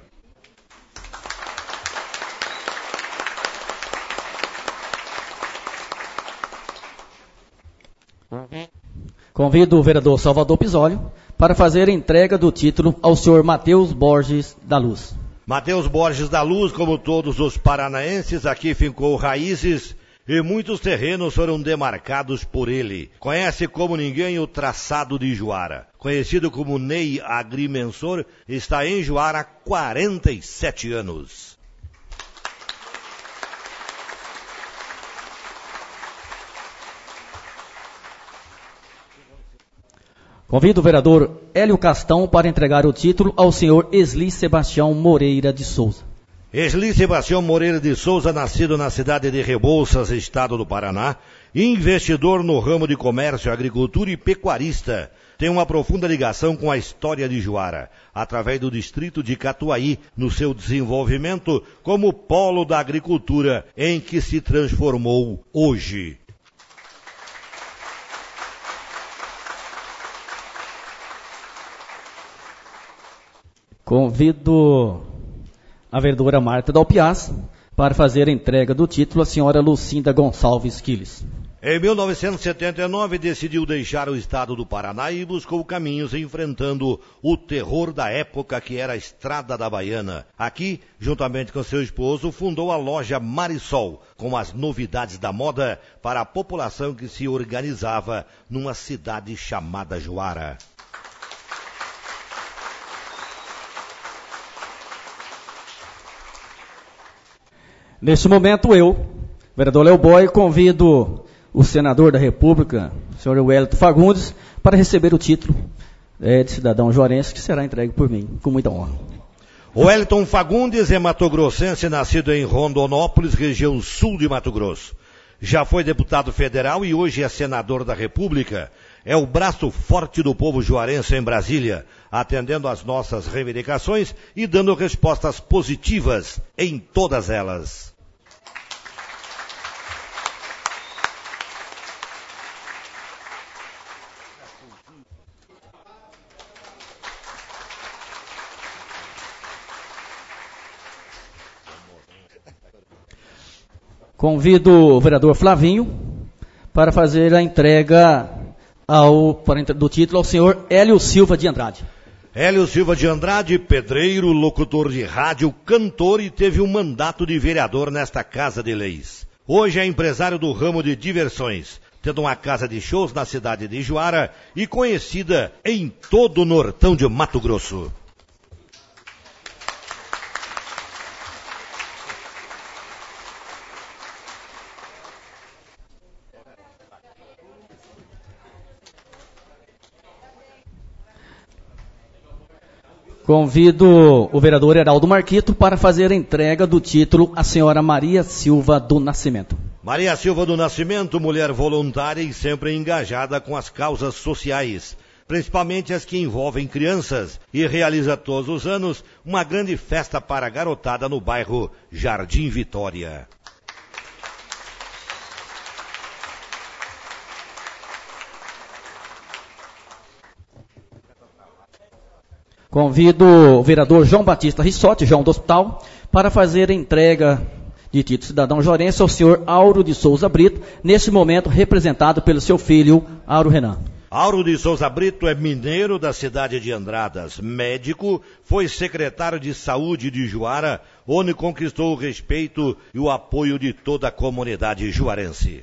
Convido o vereador Salvador Pisólio para fazer a entrega do título ao senhor Matheus Borges da Luz. Matheus Borges da Luz, como todos os paranaenses, aqui fincou raízes e muitos terrenos foram demarcados por ele. Conhece como ninguém o traçado de Juara. Conhecido como Ney Agrimensor, está em Juara há quarenta e sete anos. Convido o vereador Hélio Castão para entregar o título ao senhor Esli Sebastião Moreira de Souza. Esli Sebastião Moreira de Souza, nascido na cidade de Rebouças, estado do Paraná, investidor no ramo de comércio, agricultura e pecuarista, tem uma profunda ligação com a história de Juara, através do distrito de Catuaí, no seu desenvolvimento como polo da agricultura, em que se transformou hoje. Convido a vereadora Marta Dalpiaz para fazer a entrega do título à senhora Lucinda Gonçalves Quiles. Em mil novecentos e setenta e nove, decidiu deixar o estado do Paraná e buscou caminhos enfrentando o terror da época que era a Estrada da Baiana. Aqui, juntamente com seu esposo, fundou a loja Marisol, com as novidades da moda para a população que se organizava numa cidade chamada Juara. Neste momento, eu, vereador Léo Boy, convido o senador da República, o senhor Wellington Fagundes, para receber o título é, de cidadão juarense, que será entregue por mim, com muita honra. Wellington Fagundes é matogrossense, nascido em Rondonópolis, região sul de Mato Grosso. Já foi deputado federal e hoje é senador da República. É o braço forte do povo juarense em Brasília, atendendo às nossas reivindicações e dando respostas positivas em todas elas. Convido o vereador Flavinho para fazer a entrega ao, para, do título ao senhor Hélio Silva de Andrade. Hélio Silva de Andrade, pedreiro, locutor de rádio, cantor e teve um mandato de vereador nesta Casa de Leis. Hoje é empresário do ramo de diversões, tendo uma casa de shows na cidade de Juara e conhecida em todo o nortão de Mato Grosso. Convido o vereador Heraldo Marquito para fazer a entrega do título à senhora Maria Silva do Nascimento. Maria Silva do Nascimento, mulher voluntária e sempre engajada com as causas sociais, principalmente as que envolvem crianças, e realiza todos os anos uma grande festa para a garotada no bairro Jardim Vitória. Convido o vereador João Batista Rissotti, João do Hospital, para fazer a entrega de título cidadão juarense ao senhor Auro de Souza Brito, nesse momento representado pelo seu filho, Auro Renan. Auro de Souza Brito é mineiro da cidade de Andradas, médico, foi secretário de saúde de Juara, onde conquistou o respeito e o apoio de toda a comunidade juarense.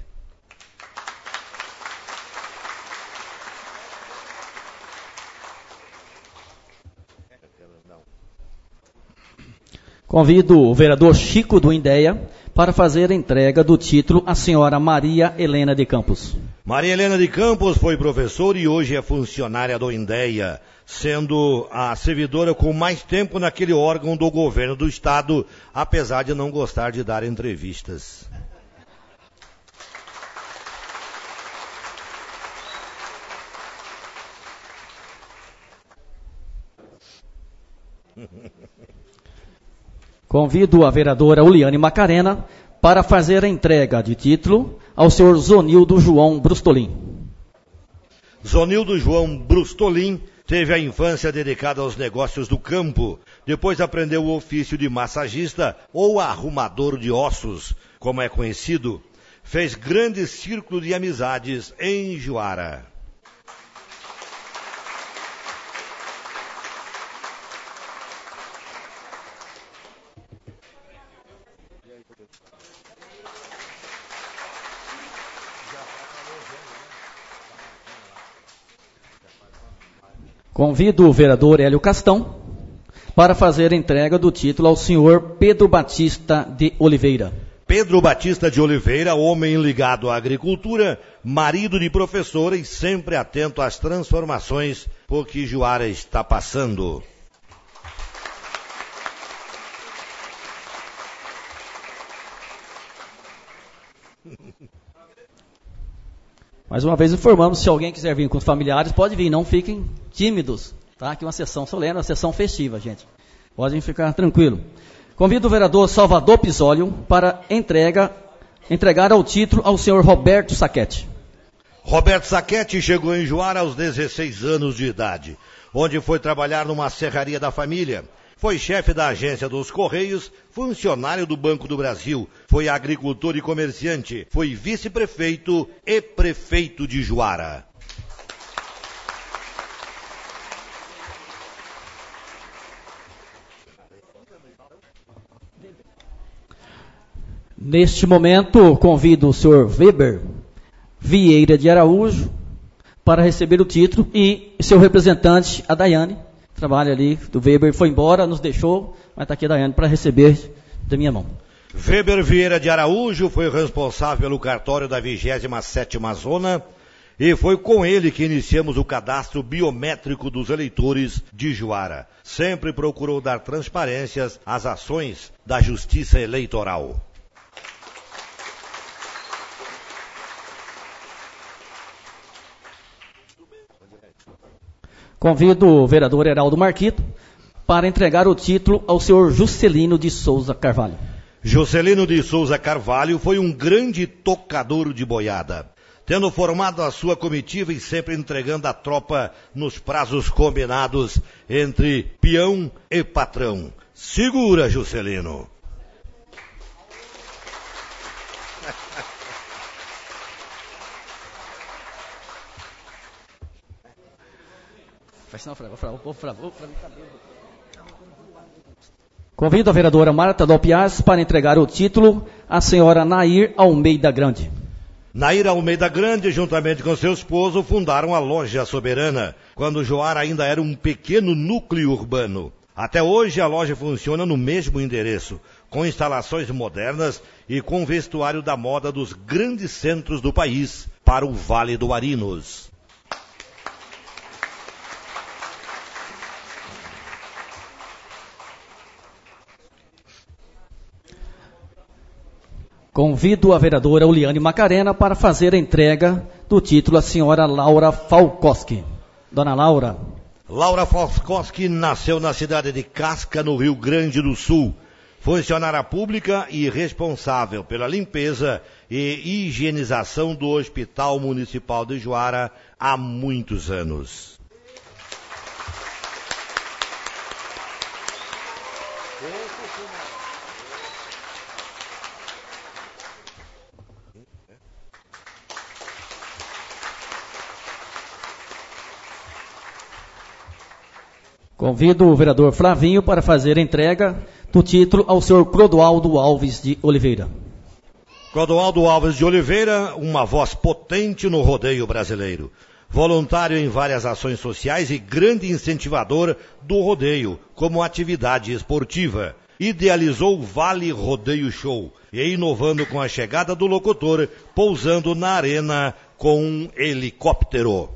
Convido o vereador Chico do Indéia para fazer a entrega do título à senhora Maria Helena de Campos. Maria Helena de Campos foi professora e hoje é funcionária do Indéia, sendo a servidora com mais tempo naquele órgão do governo do estado, apesar de não gostar de dar entrevistas. Convido a vereadora Uliane Macarena para fazer a entrega de título ao senhor Zonildo João Brustolin. Zonildo João Brustolin teve a infância dedicada aos negócios do campo. Depois aprendeu o ofício de massagista ou arrumador de ossos, como é conhecido. Fez grande círculo de amizades em Juara. Convido o vereador Hélio Castão para fazer a entrega do título ao senhor Pedro Batista de Oliveira. Pedro Batista de Oliveira, homem ligado à agricultura, marido de professora e sempre atento às transformações por que Juara está passando. Mais uma vez informamos, se alguém quiser vir com os familiares, pode vir, não fiquem tímidos, tá? Aqui uma sessão solene, uma sessão festiva, gente. Podem ficar tranquilo. Convido o vereador Salvador Pisólio para entrega, entregar o título ao senhor Roberto Saquete. Roberto Saquete chegou em Juara aos dezesseis anos de idade, onde foi trabalhar numa serraria da família. Foi chefe da agência dos Correios, funcionário do Banco do Brasil, foi foi agricultor e comerciante, foi vice-prefeito e prefeito de Juara. Neste momento, convido o senhor Weber Vieira de Araújo para receber o título e seu representante, a Daiane, trabalha ali do Weber, foi embora, nos deixou, mas está aqui a Daiane para receber da minha mão. Weber Vieira de Araújo foi responsável pelo cartório da vigésima sétima Zona e foi com ele que iniciamos o cadastro biométrico dos eleitores de Juara. Sempre procurou dar transparências às ações da Justiça Eleitoral. Convido o vereador Heraldo Marquito para entregar o título ao senhor Juscelino de Souza Carvalho. Juscelino de Souza Carvalho foi um grande tocador de boiada, tendo formado a sua comitiva e sempre entregando a tropa nos prazos combinados entre peão e patrão. Segura, Juscelino. Convido a vereadora Marta Dalpiaz para entregar o título à senhora Nair Almeida Grande. Nair Almeida Grande, juntamente com seu esposo, fundaram a Loja Soberana, quando Juara ainda era um pequeno núcleo urbano. Até hoje a loja funciona no mesmo endereço, com instalações modernas e com vestuário da moda dos grandes centros do país para o Vale do Arinos. Convido a vereadora Uliane Macarena para fazer a entrega do título à senhora Laura Falkowski. Dona Laura. Laura Falkowski nasceu na cidade de Casca, no Rio Grande do Sul. Funcionária pública e responsável pela limpeza e higienização do Hospital Municipal de Juara há muitos anos. Convido o vereador Flavinho para fazer a entrega do título ao senhor Clodoaldo Alves de Oliveira. Clodoaldo Alves de Oliveira, uma voz potente no rodeio brasileiro. Voluntário em várias ações sociais e grande incentivador do rodeio como atividade esportiva. Idealizou o Vale Rodeio Show e inovando com a chegada do locutor, pousando na arena com um helicóptero.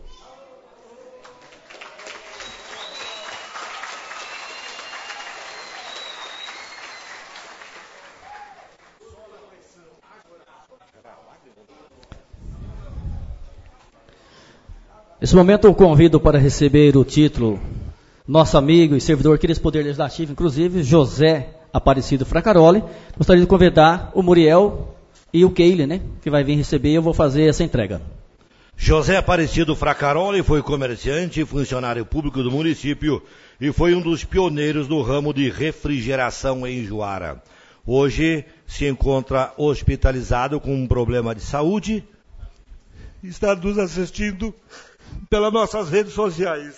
Nesse momento eu convido para receber o título nosso amigo e servidor aqui desse Poder Legislativo, inclusive, José Aparecido Fracaroli. Gostaria de convidar o Muriel e o Keile, né, que vai vir receber, eu vou fazer essa entrega. José Aparecido Fracaroli foi comerciante e funcionário público do município e foi um dos pioneiros do ramo de refrigeração em Juara. Hoje se encontra hospitalizado com um problema de saúde e está nos assistindo pelas nossas redes sociais.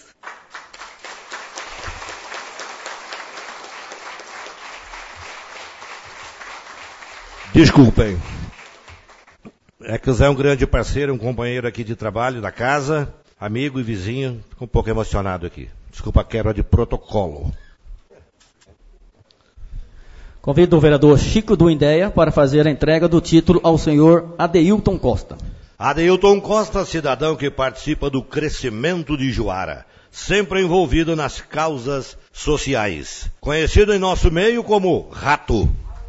Desculpem. É que o Zé é um grande parceiro, um companheiro aqui de trabalho da casa, amigo e vizinho, fico um pouco emocionado aqui. Desculpa a quebra de protocolo. Convido o vereador Chico do Indéia para fazer a entrega do título ao senhor Adeilton Costa. Adeilton Costa, cidadão que participa do crescimento de Juara, sempre envolvido nas causas sociais. Conhecido em nosso meio como Rato.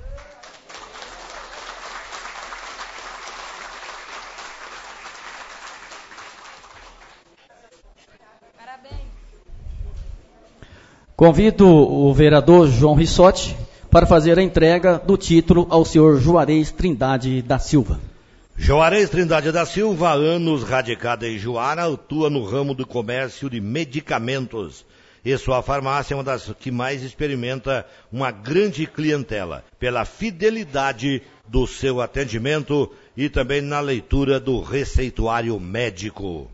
Convido o vereador João Rissotti para fazer a entrega do título ao senhor Juarez Trindade da Silva. Juarez Trindade da Silva, há anos radicada em Juara, atua no ramo do comércio de medicamentos e sua farmácia é uma das que mais experimenta uma grande clientela, pela fidelidade do seu atendimento e também na leitura do receituário médico.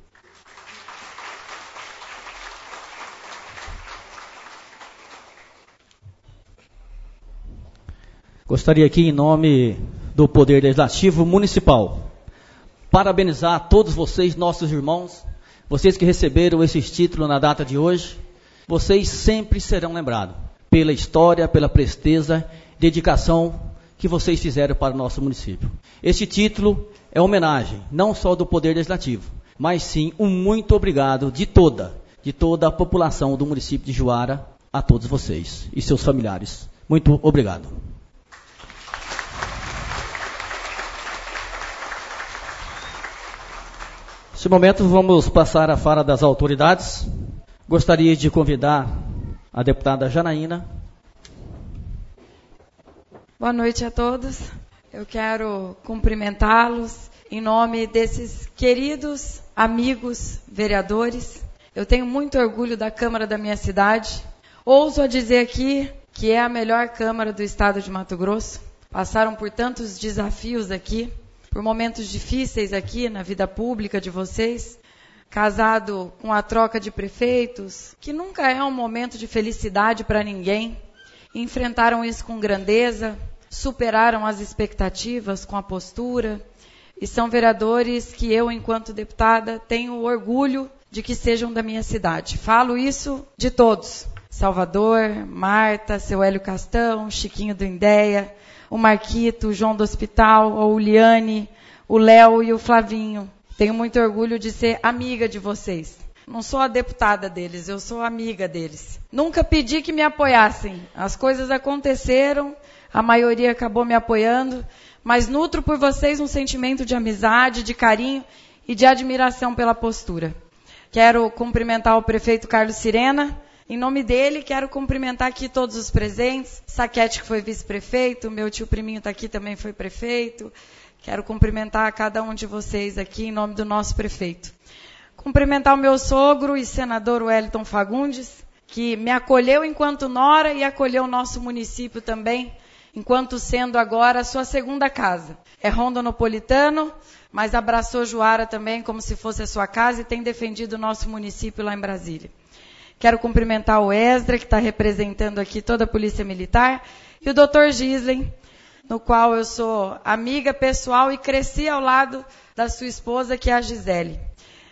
Gostaria aqui, em nome do Poder Legislativo Municipal, parabenizar a todos vocês, nossos irmãos, vocês que receberam esses títulos na data de hoje. Vocês sempre serão lembrados pela história, pela presteza, dedicação que vocês fizeram para o nosso município. Este título é homenagem, não só do Poder Legislativo, mas sim um muito obrigado de toda, de toda a população do município de Juara, a todos vocês e seus familiares. Muito obrigado. Nesse momento, vamos passar a fala das autoridades. Gostaria de convidar a deputada Janaína. Boa noite a todos. Eu quero cumprimentá-los em nome desses queridos amigos vereadores. Eu tenho muito orgulho da Câmara da minha cidade. Ouso a dizer aqui que é a melhor Câmara do estado de Mato Grosso. Passaram por tantos desafios aqui, por momentos difíceis aqui na vida pública de vocês, casado com a troca de prefeitos, que nunca é um momento de felicidade para ninguém. Enfrentaram isso com grandeza, superaram as expectativas com a postura, e são vereadores que eu, enquanto deputada, tenho orgulho de que sejam da minha cidade. Falo isso de todos. Salvador, Marta, seu Hélio Castão, Chiquinho do Indéia, o Marquito, o João do Hospital, a Uliane, o Léo e o Flavinho. Tenho muito orgulho de ser amiga de vocês. Não sou a deputada deles, eu sou amiga deles. Nunca pedi que me apoiassem. As coisas aconteceram, a maioria acabou me apoiando, mas nutro por vocês um sentimento de amizade, de carinho e de admiração pela postura. Quero cumprimentar o prefeito Carlos Sirena. Em nome dele, quero cumprimentar aqui todos os presentes. Saquete, que foi vice-prefeito, meu tio Priminho está aqui, também foi prefeito. Quero cumprimentar cada um de vocês aqui em nome do nosso prefeito. Cumprimentar o meu sogro e senador Wellington Fagundes, que me acolheu enquanto nora e acolheu o nosso município também, enquanto sendo agora a sua segunda casa. É rondonopolitano, mas abraçou Juara também como se fosse a sua casa e tem defendido o nosso município lá em Brasília. Quero cumprimentar o Esdra, que está representando aqui toda a Polícia Militar, e o doutor Gislen, no qual eu sou amiga pessoal e cresci ao lado da sua esposa, que é a Gisele.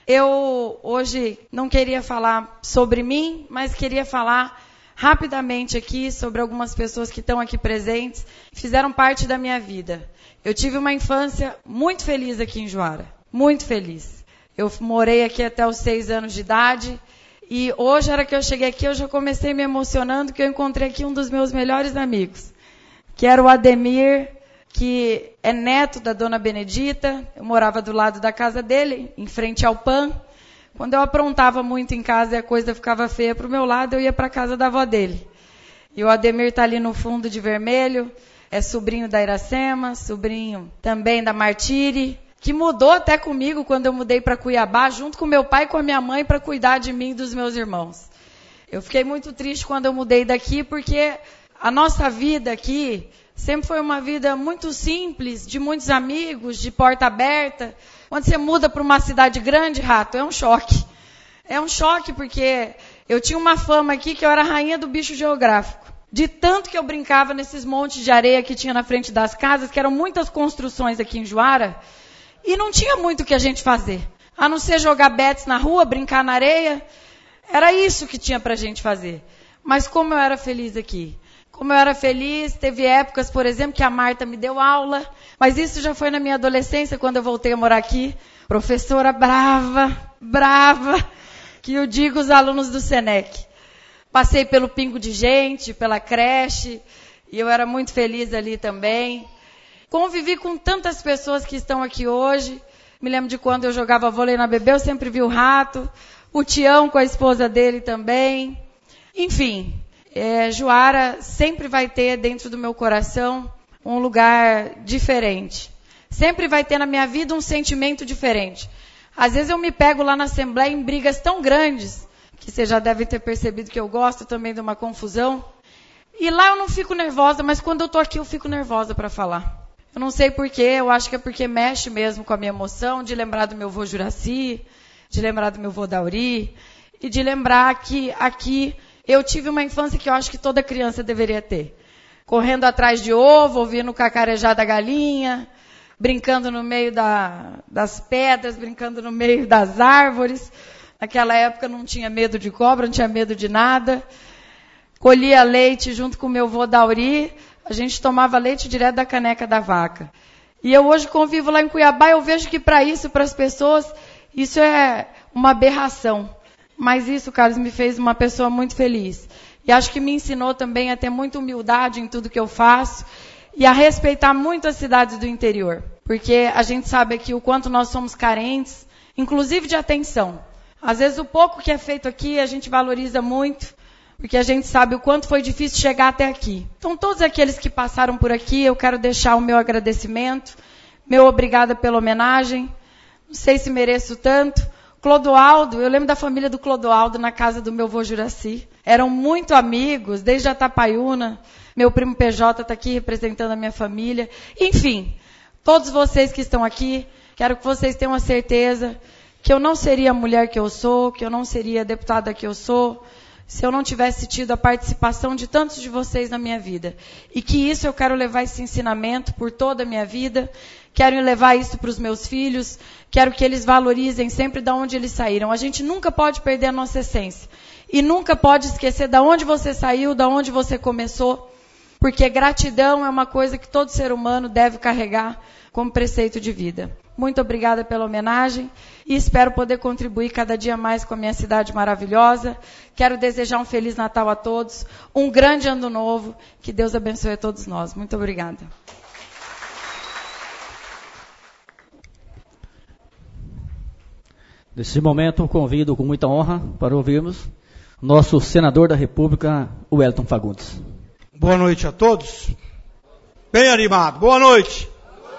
Eu hoje não queria falar sobre mim, mas queria falar rapidamente aqui sobre algumas pessoas que estão aqui presentes, fizeram parte da minha vida. Eu tive uma infância muito feliz aqui em Juara, muito feliz. Eu morei aqui até os seis anos de idade. E hoje, na hora que eu cheguei aqui, eu já comecei me emocionando, que eu encontrei aqui um dos meus melhores amigos, que era o Ademir, que é neto da dona Benedita. Eu morava do lado da casa dele, em frente ao P A N. Quando eu aprontava muito em casa e a coisa ficava feia para o meu lado, eu ia para a casa da avó dele. E o Ademir está ali no fundo de vermelho, é sobrinho da Iracema, sobrinho também da Martire, que mudou até comigo quando eu mudei para Cuiabá, junto com meu pai e com a minha mãe, para cuidar de mim e dos meus irmãos. Eu fiquei muito triste quando eu mudei daqui, porque a nossa vida aqui sempre foi uma vida muito simples, de muitos amigos, de porta aberta. Quando você muda para uma cidade grande, Rato, é um choque. É um choque porque eu tinha uma fama aqui que eu era a rainha do bicho geográfico. De tanto que eu brincava nesses montes de areia que tinha na frente das casas, que eram muitas construções aqui em Juara, e não tinha muito o que a gente fazer. A não ser jogar bets na rua, brincar na areia. Era isso que tinha pra gente fazer. Mas como eu era feliz aqui. Como eu era feliz, teve épocas, por exemplo, que a Marta me deu aula. Mas isso já foi na minha adolescência, quando eu voltei a morar aqui. Professora brava, brava, que eu digo os alunos do Senec. Passei pelo pingo de gente, pela creche, e eu era muito feliz ali também. Convivi com tantas pessoas que estão aqui hoje. Me lembro de quando eu jogava vôlei na Bebê, eu sempre vi o Rato. O Tião com a esposa dele também. Enfim, é, Juara sempre vai ter dentro do meu coração um lugar diferente. Sempre vai ter na minha vida um sentimento diferente. Às vezes eu me pego lá na Assembleia em brigas tão grandes que vocês já devem ter percebido que eu gosto também de uma confusão. E lá eu não fico nervosa, mas quando eu estou aqui eu fico nervosa para falar. Eu não sei porquê, eu acho que é porque mexe mesmo com a minha emoção, de lembrar do meu avô Juraci, de lembrar do meu avô Dauri, e de lembrar que aqui eu tive uma infância que eu acho que toda criança deveria ter. Correndo atrás de ovo, ouvindo o cacarejar da galinha, brincando no meio da, das pedras, brincando no meio das árvores. Naquela época não tinha medo de cobra, não tinha medo de nada. Colhia leite junto com o meu avô Dauri, a gente tomava leite direto da caneca da vaca. E eu hoje convivo lá em Cuiabá, eu vejo que para isso, para as pessoas, isso é uma aberração. Mas isso, Carlos, me fez uma pessoa muito feliz. E acho que me ensinou também a ter muita humildade em tudo que eu faço e a respeitar muito as cidades do interior. Porque a gente sabe aqui o quanto nós somos carentes, inclusive de atenção. Às vezes o pouco que é feito aqui a gente valoriza muito, porque a gente sabe o quanto foi difícil chegar até aqui. Então todos aqueles que passaram por aqui, eu quero deixar o meu agradecimento, meu obrigada pela homenagem. Não sei se mereço tanto. Clodoaldo, eu lembro da família do Clodoaldo na casa do meu avô Juraci. Eram muito amigos, desde a Tapaiúna. Meu primo P J está aqui representando a minha família. Enfim, todos vocês que estão aqui, quero que vocês tenham a certeza que eu não seria a mulher que eu sou, que eu não seria a deputada que eu sou, se eu não tivesse tido a participação de tantos de vocês na minha vida. E que isso eu quero levar esse ensinamento por toda a minha vida. Quero levar isso para os meus filhos, quero que eles valorizem sempre de onde eles saíram. A gente nunca pode perder a nossa essência. E nunca pode esquecer de onde você saiu, de onde você começou. Porque gratidão é uma coisa que todo ser humano deve carregar como preceito de vida. Muito obrigada pela homenagem e espero poder contribuir cada dia mais com a minha cidade maravilhosa. Quero desejar um Feliz Natal a todos, um grande ano novo, que Deus abençoe a todos nós. Muito obrigada. Nesse momento, convido com muita honra para ouvirmos nosso senador da República, Wellington Fagundes. Boa noite a todos. Bem animado. Boa noite.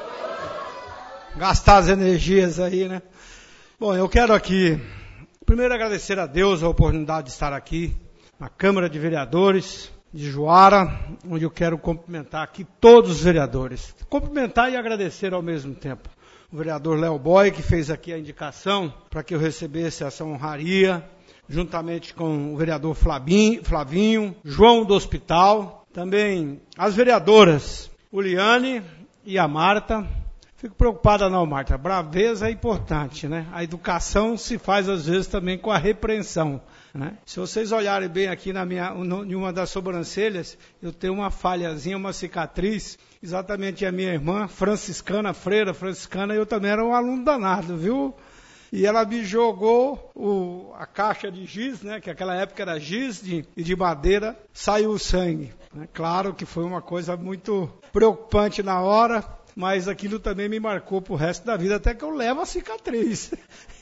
Gastar as energias aí, né? Bom, eu quero aqui, primeiro agradecer a Deus a oportunidade de estar aqui na Câmara de Vereadores de Juara, onde eu quero cumprimentar aqui todos os vereadores. Cumprimentar e agradecer ao mesmo tempo. O vereador Léo Boy, que fez aqui a indicação para que eu recebesse essa honraria, juntamente com o vereador Flavinho, Flavinho, João do Hospital, também as vereadoras Uliane e a Marta. Fico preocupada não, Marta. Braveza é importante, né? A educação se faz às vezes também com a repreensão, né? Se vocês olharem bem aqui na minha, em uma das sobrancelhas, eu tenho uma falhazinha, uma cicatriz. Exatamente a minha irmã, franciscana, freira franciscana, eu também era um aluno danado, viu? E ela me jogou o, a caixa de giz, né? Que naquela época era giz de, e de madeira, saiu o sangue, né? Claro que foi uma coisa muito preocupante na hora, mas aquilo também me marcou para o resto da vida, até que eu levo a cicatriz.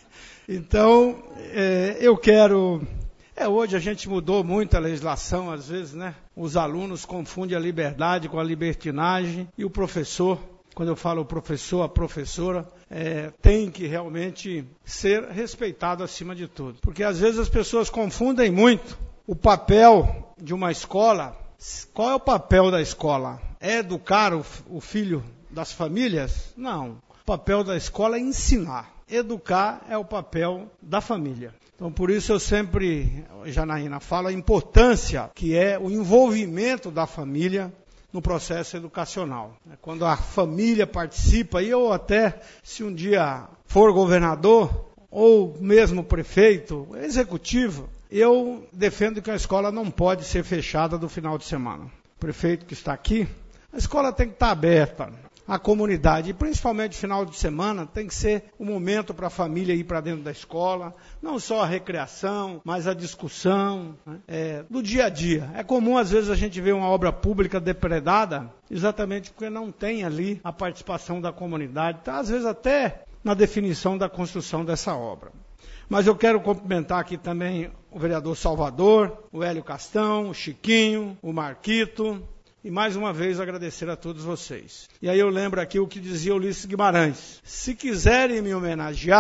Então, é, eu quero... É, hoje a gente mudou muito a legislação, às vezes, né? Os alunos confundem a liberdade com a libertinagem, e o professor, quando eu falo professor, a professora, é, tem que realmente ser respeitado acima de tudo. Porque às vezes as pessoas confundem muito o papel de uma escola. Qual é o papel da escola? É educar o, o filho das famílias? Não. O papel da escola é ensinar. Educar é o papel da família. Então, por isso eu sempre, Janaína, falo a importância que é o envolvimento da família no processo educacional. Quando a família participa, e eu até, se um dia for governador, ou mesmo prefeito, executivo, eu defendo que a escola não pode ser fechada do final de semana. O prefeito que está aqui, a escola tem que estar aberta. A comunidade, e principalmente final de semana, tem que ser um momento para a família ir para dentro da escola, não só a recreação, mas a discussão, né, é, do dia a dia. É comum, às vezes, a gente ver uma obra pública depredada, exatamente porque não tem ali a participação da comunidade, tá, às vezes até na definição da construção dessa obra. Mas eu quero cumprimentar aqui também o vereador Salvador, o Hélio Castão, o Chiquinho, o Marquito, e mais uma vez agradecer a todos vocês. E aí eu lembro aqui o que dizia Ulisses Guimarães: se quiserem me homenagear,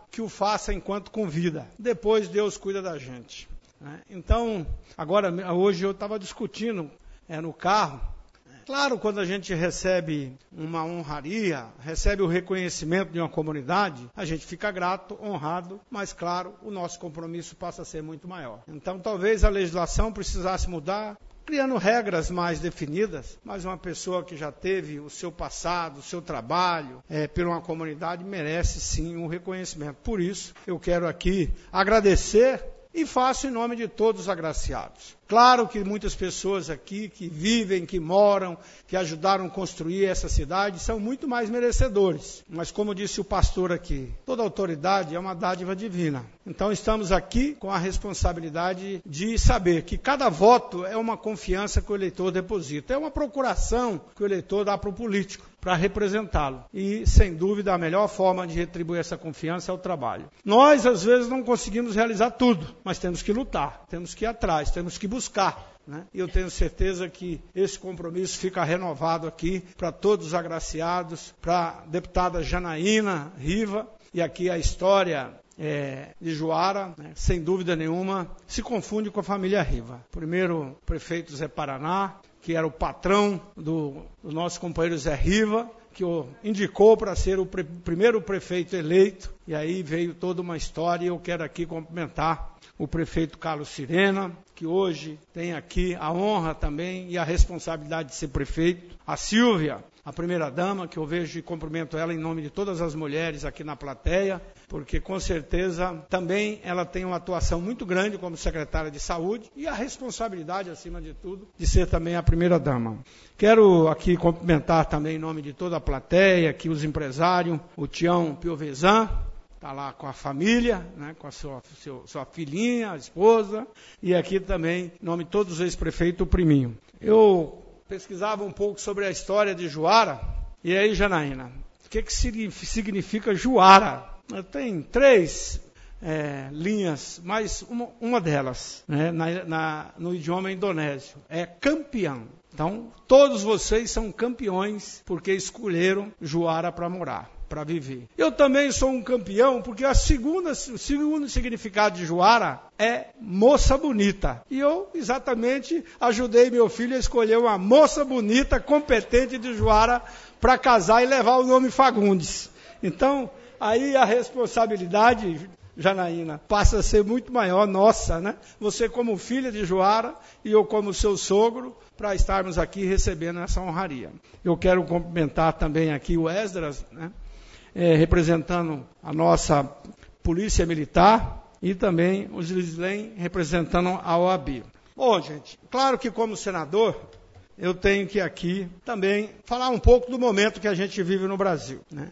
que o faça enquanto convida. Depois Deus cuida da gente. Né? Então, agora, hoje eu estava discutindo é, no carro. Claro, quando a gente recebe uma honraria, recebe o reconhecimento de uma comunidade, a gente fica grato, honrado, mas claro, o nosso compromisso passa a ser muito maior. Então, talvez a legislação precisasse mudar, criando regras mais definidas, mas uma pessoa que já teve o seu passado, o seu trabalho é, por uma comunidade merece sim um reconhecimento. Por isso, eu quero aqui agradecer e faço em nome de todos os agraciados. Claro que muitas pessoas aqui que vivem, que moram, que ajudaram a construir essa cidade, são muito mais merecedores. Mas como disse o pastor aqui, toda autoridade é uma dádiva divina. Então estamos aqui com a responsabilidade de saber que cada voto é uma confiança que o eleitor deposita. É uma procuração que o eleitor dá para o político, para representá-lo. E, sem dúvida, a melhor forma de retribuir essa confiança é o trabalho. Nós, às vezes, não conseguimos realizar tudo, mas temos que lutar, temos que ir atrás, temos que buscar. Né? E eu tenho certeza que esse compromisso fica renovado aqui para todos os agraciados, para a deputada Janaína Riva, e aqui a história é, de Juara, né, sem dúvida nenhuma, se confunde com a família Riva. Primeiro, o prefeito Zé Paraná, que era o patrão do, do nosso companheiro Zé Riva, que o indicou para ser o pre, primeiro prefeito eleito, e aí veio toda uma história, e eu quero aqui cumprimentar o prefeito Carlos Sirena, que hoje tem aqui a honra também e a responsabilidade de ser prefeito, a Silvia, a primeira-dama, que eu vejo e cumprimento ela em nome de todas as mulheres aqui na plateia, porque com certeza também ela tem uma atuação muito grande como secretária de saúde e a responsabilidade, acima de tudo, de ser também a primeira-dama. Quero aqui cumprimentar também em nome de toda a plateia, aqui os empresários, o Tião Piovesan, está lá com a família, né, com a sua, seu, sua filhinha, a esposa, e aqui também, em nome de todos os ex-prefeitos, o priminho. Eu pesquisava um pouco sobre a história de Juara, e aí, Janaína, o que, que significa Juara? Tem três é, linhas, mas uma, uma delas, né, na, na, no idioma indonésio, é campeão. Então, todos vocês são campeões porque escolheram Juara para morar, para viver. Eu também sou um campeão porque a segunda, o segundo significado de Juara é moça bonita. E eu exatamente ajudei meu filho a escolher uma moça bonita, competente de Juara para casar e levar o nome Fagundes. Então, aí a responsabilidade, Janaína, passa a ser muito maior, nossa, né? Você como filha de Juara e eu como seu sogro, para estarmos aqui recebendo essa honraria. Eu quero cumprimentar também aqui o Esdras, né? É, representando a nossa Polícia Militar e também o Gislem representando a O A B. Bom, gente, claro que como senador, eu tenho que aqui também falar um pouco do momento que a gente vive no Brasil. Né?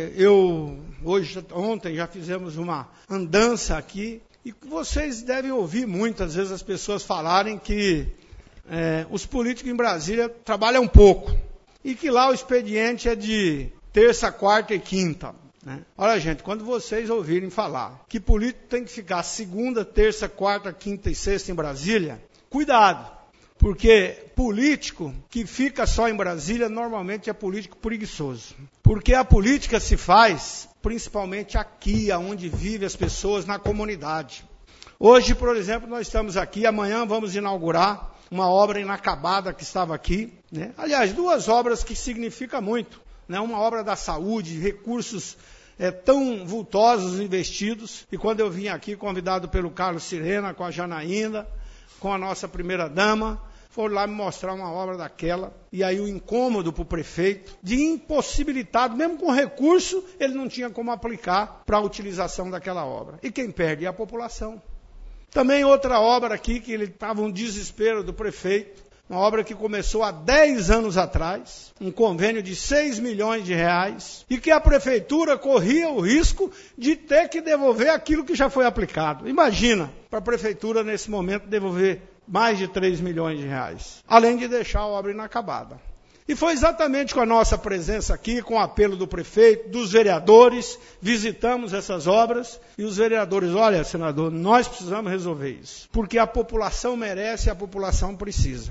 Eu, hoje, ontem, já fizemos uma andança aqui e vocês devem ouvir muitas vezes as pessoas falarem que é, os políticos em Brasília trabalham pouco e que lá o expediente é de terça, quarta e quinta. Né? Olha, gente, quando vocês ouvirem falar que político tem que ficar segunda, terça, quarta, quinta e sexta em Brasília, cuidado. Porque político que fica só em Brasília normalmente é político preguiçoso. Porque a política se faz principalmente aqui, onde vivem as pessoas, na comunidade. Hoje, por exemplo, nós estamos aqui, amanhã vamos inaugurar uma obra inacabada que estava aqui. Né? Aliás, duas obras que significam muito. Né? Uma obra da saúde, recursos é, tão vultosos investidos. E quando eu vim aqui, convidado pelo Carlos Sirena, com a Janaína, com a nossa primeira-dama, foram lá me mostrar uma obra daquela, e aí o incômodo para o prefeito, de impossibilitado, mesmo com recurso, ele não tinha como aplicar para a utilização daquela obra. E quem perde é a população. Também outra obra aqui, que ele estava um desespero do prefeito, uma obra que começou há dez anos atrás, um convênio de seis milhões de reais, e que a prefeitura corria o risco de ter que devolver aquilo que já foi aplicado. Imagina, para a prefeitura nesse momento devolver mais de três milhões de reais, além de deixar a obra inacabada. E foi exatamente com a nossa presença aqui, com o apelo do prefeito, dos vereadores, visitamos essas obras, e os vereadores, olha, senador, nós precisamos resolver isso, porque a população merece e a população precisa.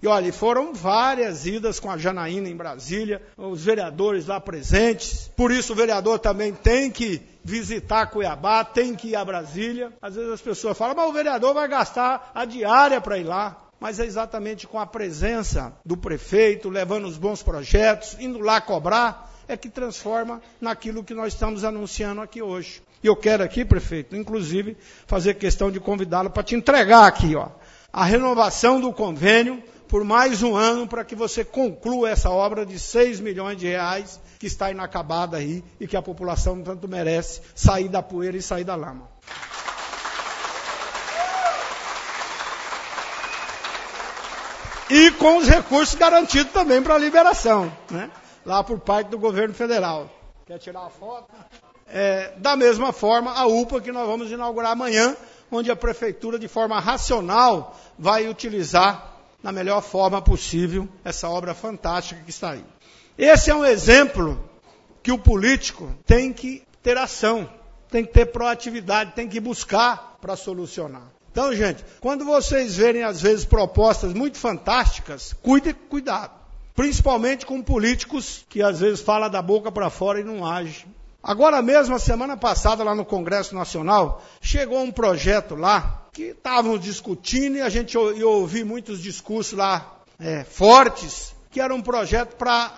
E olha, foram várias idas com a Janaína em Brasília, os vereadores lá presentes. Por isso o vereador também tem que visitar Cuiabá, tem que ir a Brasília. Às vezes as pessoas falam, mas o vereador vai gastar a diária para ir lá. Mas é exatamente com a presença do prefeito, levando os bons projetos, indo lá cobrar, é que transforma naquilo que nós estamos anunciando aqui hoje. E eu quero aqui, prefeito, inclusive, fazer questão de convidá-lo para te entregar aqui, ó, a renovação do convênio por mais um ano para que você conclua essa obra de seis milhões de reais que está inacabada aí e que a população tanto merece sair da poeira e sair da lama. E com os recursos garantidos também para a liberação, né? Lá por parte do governo federal. Quer tirar a foto? É, da mesma forma, a U P A que nós vamos inaugurar amanhã, onde a prefeitura, de forma racional, vai utilizar na melhor forma possível essa obra fantástica que está aí. Esse é um exemplo que o político tem que ter ação, tem que ter proatividade, tem que buscar para solucionar. Então, gente, quando vocês verem, às vezes, propostas muito fantásticas, cuide, cuidado. Principalmente com políticos que, às vezes, falam da boca para fora e não agem. Agora mesmo, a semana passada, lá no Congresso Nacional, chegou um projeto lá que estávamos discutindo e a gente ia ouvir muitos discursos lá é, fortes, que era um projeto para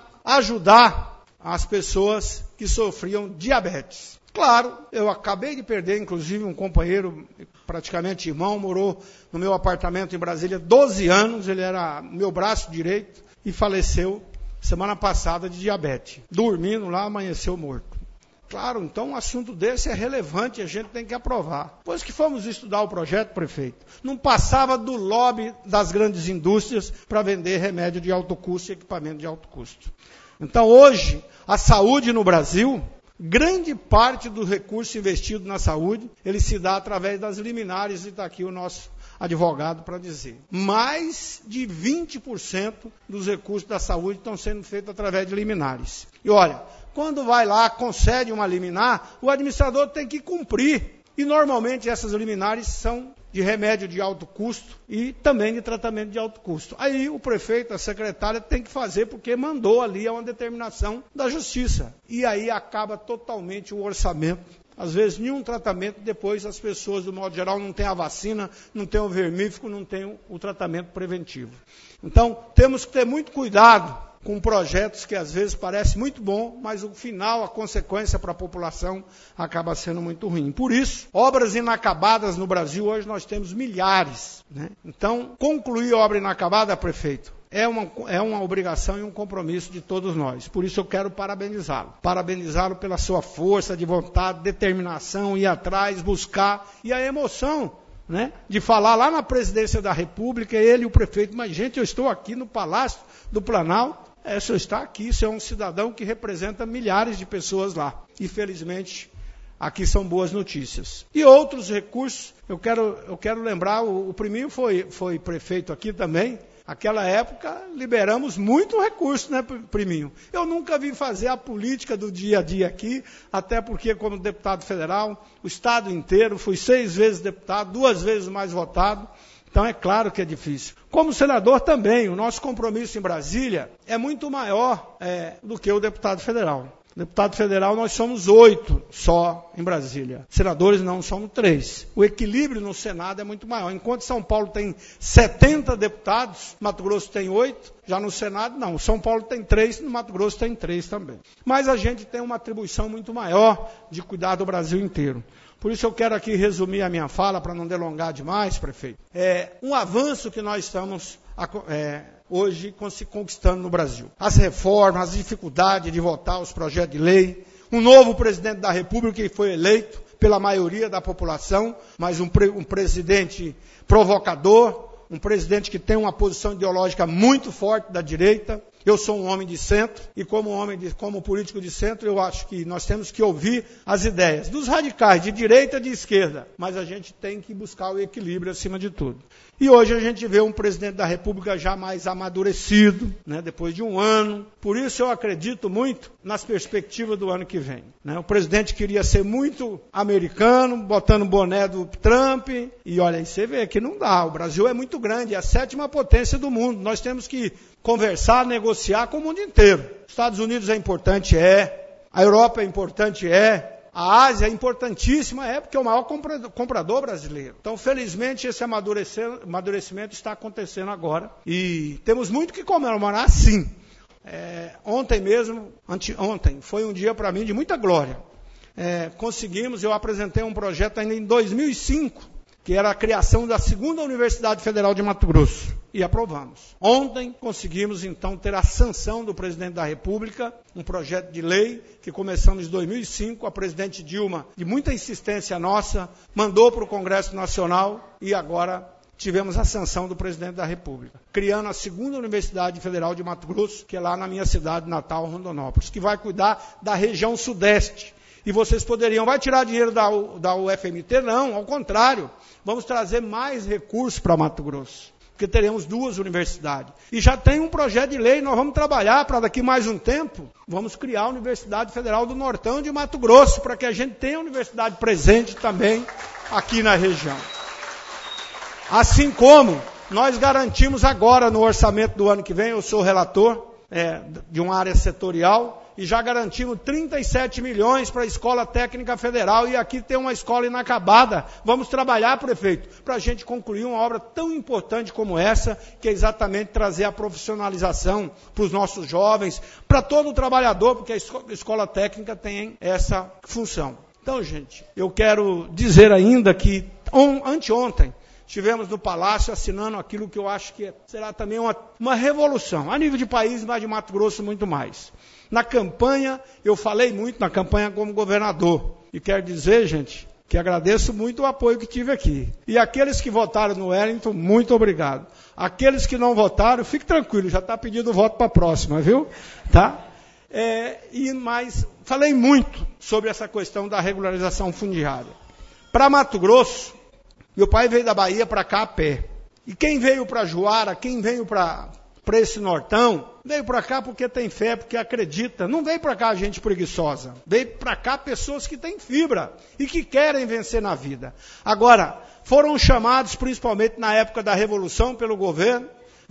ajudar as pessoas que sofriam diabetes. Claro, eu acabei de perder, inclusive, um companheiro, praticamente irmão, morou no meu apartamento em Brasília doze anos, ele era meu braço direito e faleceu semana passada de diabetes. Dormindo lá, amanheceu morto. Claro, então um assunto desse é relevante e a gente tem que aprovar. Depois que fomos estudar o projeto, prefeito, não passava do lobby das grandes indústrias para vender remédio de alto custo e equipamento de alto custo. Então hoje, a saúde no Brasil, grande parte do recurso investido na saúde, ele se dá através das liminares, e está aqui o nosso advogado para dizer. Mais de vinte por cento dos recursos da saúde estão sendo feitos através de liminares. E olha, quando vai lá, concede uma liminar, o administrador tem que cumprir. E normalmente essas liminares são de remédio de alto custo e também de tratamento de alto custo. Aí o prefeito, a secretária, tem que fazer porque mandou ali, é uma determinação da justiça. E aí acaba totalmente o orçamento. Às vezes, nenhum tratamento, depois as pessoas, do modo geral, não têm a vacina, não têm o vermífugo, não têm o, o tratamento preventivo. Então, temos que ter muito cuidado com projetos que às vezes parecem muito bom, mas o final, a consequência para a população acaba sendo muito ruim. Por isso, obras inacabadas no Brasil, hoje nós temos milhares, né? Então, concluir obra inacabada, prefeito, é uma, é uma obrigação e um compromisso de todos nós. Por isso eu quero parabenizá-lo. Parabenizá-lo pela sua força de vontade, determinação, ir atrás, buscar, e a emoção, né, de falar lá na presidência da República, ele e o prefeito, mas gente, eu estou aqui no Palácio do Planalto. É, o senhor está aqui, o senhor é um cidadão que representa milhares de pessoas lá. E, felizmente, aqui são boas notícias. E outros recursos, eu quero, eu quero lembrar, o, o Priminho foi, foi prefeito aqui também. Naquela época, liberamos muito recurso, né, Priminho? Eu nunca vim fazer a política do dia a dia aqui, até porque, como deputado federal, o Estado inteiro, fui seis vezes deputado, duas vezes mais votado. Então, é claro que é difícil. Como senador também, o nosso compromisso em Brasília é muito maior é, do que o deputado federal. Deputado federal, nós somos oito só em Brasília. Senadores não, somos três. O equilíbrio no Senado é muito maior. Enquanto São Paulo tem setenta deputados, Mato Grosso tem oito, já no Senado não. São Paulo tem três, no Mato Grosso tem três também. Mas a gente tem uma atribuição muito maior de cuidar do Brasil inteiro. Por isso eu quero aqui resumir a minha fala, para não delongar demais, prefeito. É um avanço que nós estamos é, hoje conquistando no Brasil. As reformas, as dificuldades de votar os projetos de lei, um novo presidente da República que foi eleito pela maioria da população, mas um, pre, um presidente provocador, um presidente que tem uma posição ideológica muito forte da direita. Eu sou um homem de centro e como homem de, como político de centro, eu acho que nós temos que ouvir as ideias dos radicais, de direita e de esquerda, mas a gente tem que buscar o equilíbrio acima de tudo. E hoje a gente vê um presidente da República já mais amadurecido, né, depois de um ano. Por isso eu acredito muito nas perspectivas do ano que vem. Né? O presidente queria ser muito americano, botando o boné do Trump, e olha aí, você vê que não dá. O Brasil é muito grande, é a sétima potência do mundo. Nós temos que conversar, negociar com o mundo inteiro. Estados Unidos é importante, é. A Europa é importante, é. A Ásia é importantíssima, é, porque é o maior comprador brasileiro. Então, felizmente, esse amadurecimento está acontecendo agora. E temos muito que comemorar, sim. É, ontem mesmo, anteontem, foi um dia para mim de muita glória. É, conseguimos, eu apresentei um projeto ainda em dois mil e cinco, que era a criação da segunda Universidade Federal de Mato Grosso, e aprovamos. Ontem conseguimos, então, ter a sanção do presidente da República, um projeto de lei que começamos em dois mil e cinco, a presidente Dilma, de muita insistência nossa, mandou para o Congresso Nacional, e agora tivemos a sanção do presidente da República, criando a segunda Universidade Federal de Mato Grosso, que é lá na minha cidade natal, Rondonópolis, que vai cuidar da região sudeste. E vocês poderiam, vai tirar dinheiro da, da U F M T? Não, ao contrário, vamos trazer mais recursos para Mato Grosso, porque teremos duas universidades. E já tem um projeto de lei, nós vamos trabalhar para daqui mais um tempo, vamos criar a Universidade Federal do Nortão de Mato Grosso, para que a gente tenha a universidade presente também aqui na região. Assim como nós garantimos agora no orçamento do ano que vem, eu sou relator é, de uma área setorial, e já garantimos trinta e sete milhões para a Escola Técnica Federal, e aqui tem uma escola inacabada. Vamos trabalhar, prefeito, para a gente concluir uma obra tão importante como essa, que é exatamente trazer a profissionalização para os nossos jovens, para todo o trabalhador, porque a Escola Técnica tem essa função. Então, gente, eu quero dizer ainda que on, anteontem, estivemos no Palácio assinando aquilo que eu acho que será também uma, uma revolução, a nível de país, mas de Mato Grosso muito mais. Na campanha, eu falei muito na campanha como governador. E quero dizer, gente, que agradeço muito o apoio que tive aqui. E aqueles que votaram no Wellington, muito obrigado. Aqueles que não votaram, fique tranquilo, já está pedindo voto para a próxima, viu? Tá? É, e mais, falei muito sobre essa questão da regularização fundiária. Para Mato Grosso, meu pai veio da Bahia para cá a pé. E quem veio para Juara, quem veio para para esse Nortão, veio para cá porque tem fé, porque acredita. Não veio para cá gente preguiçosa. Veio para cá pessoas que têm fibra e que querem vencer na vida. Agora, foram chamados, principalmente na época da Revolução, pelo governo,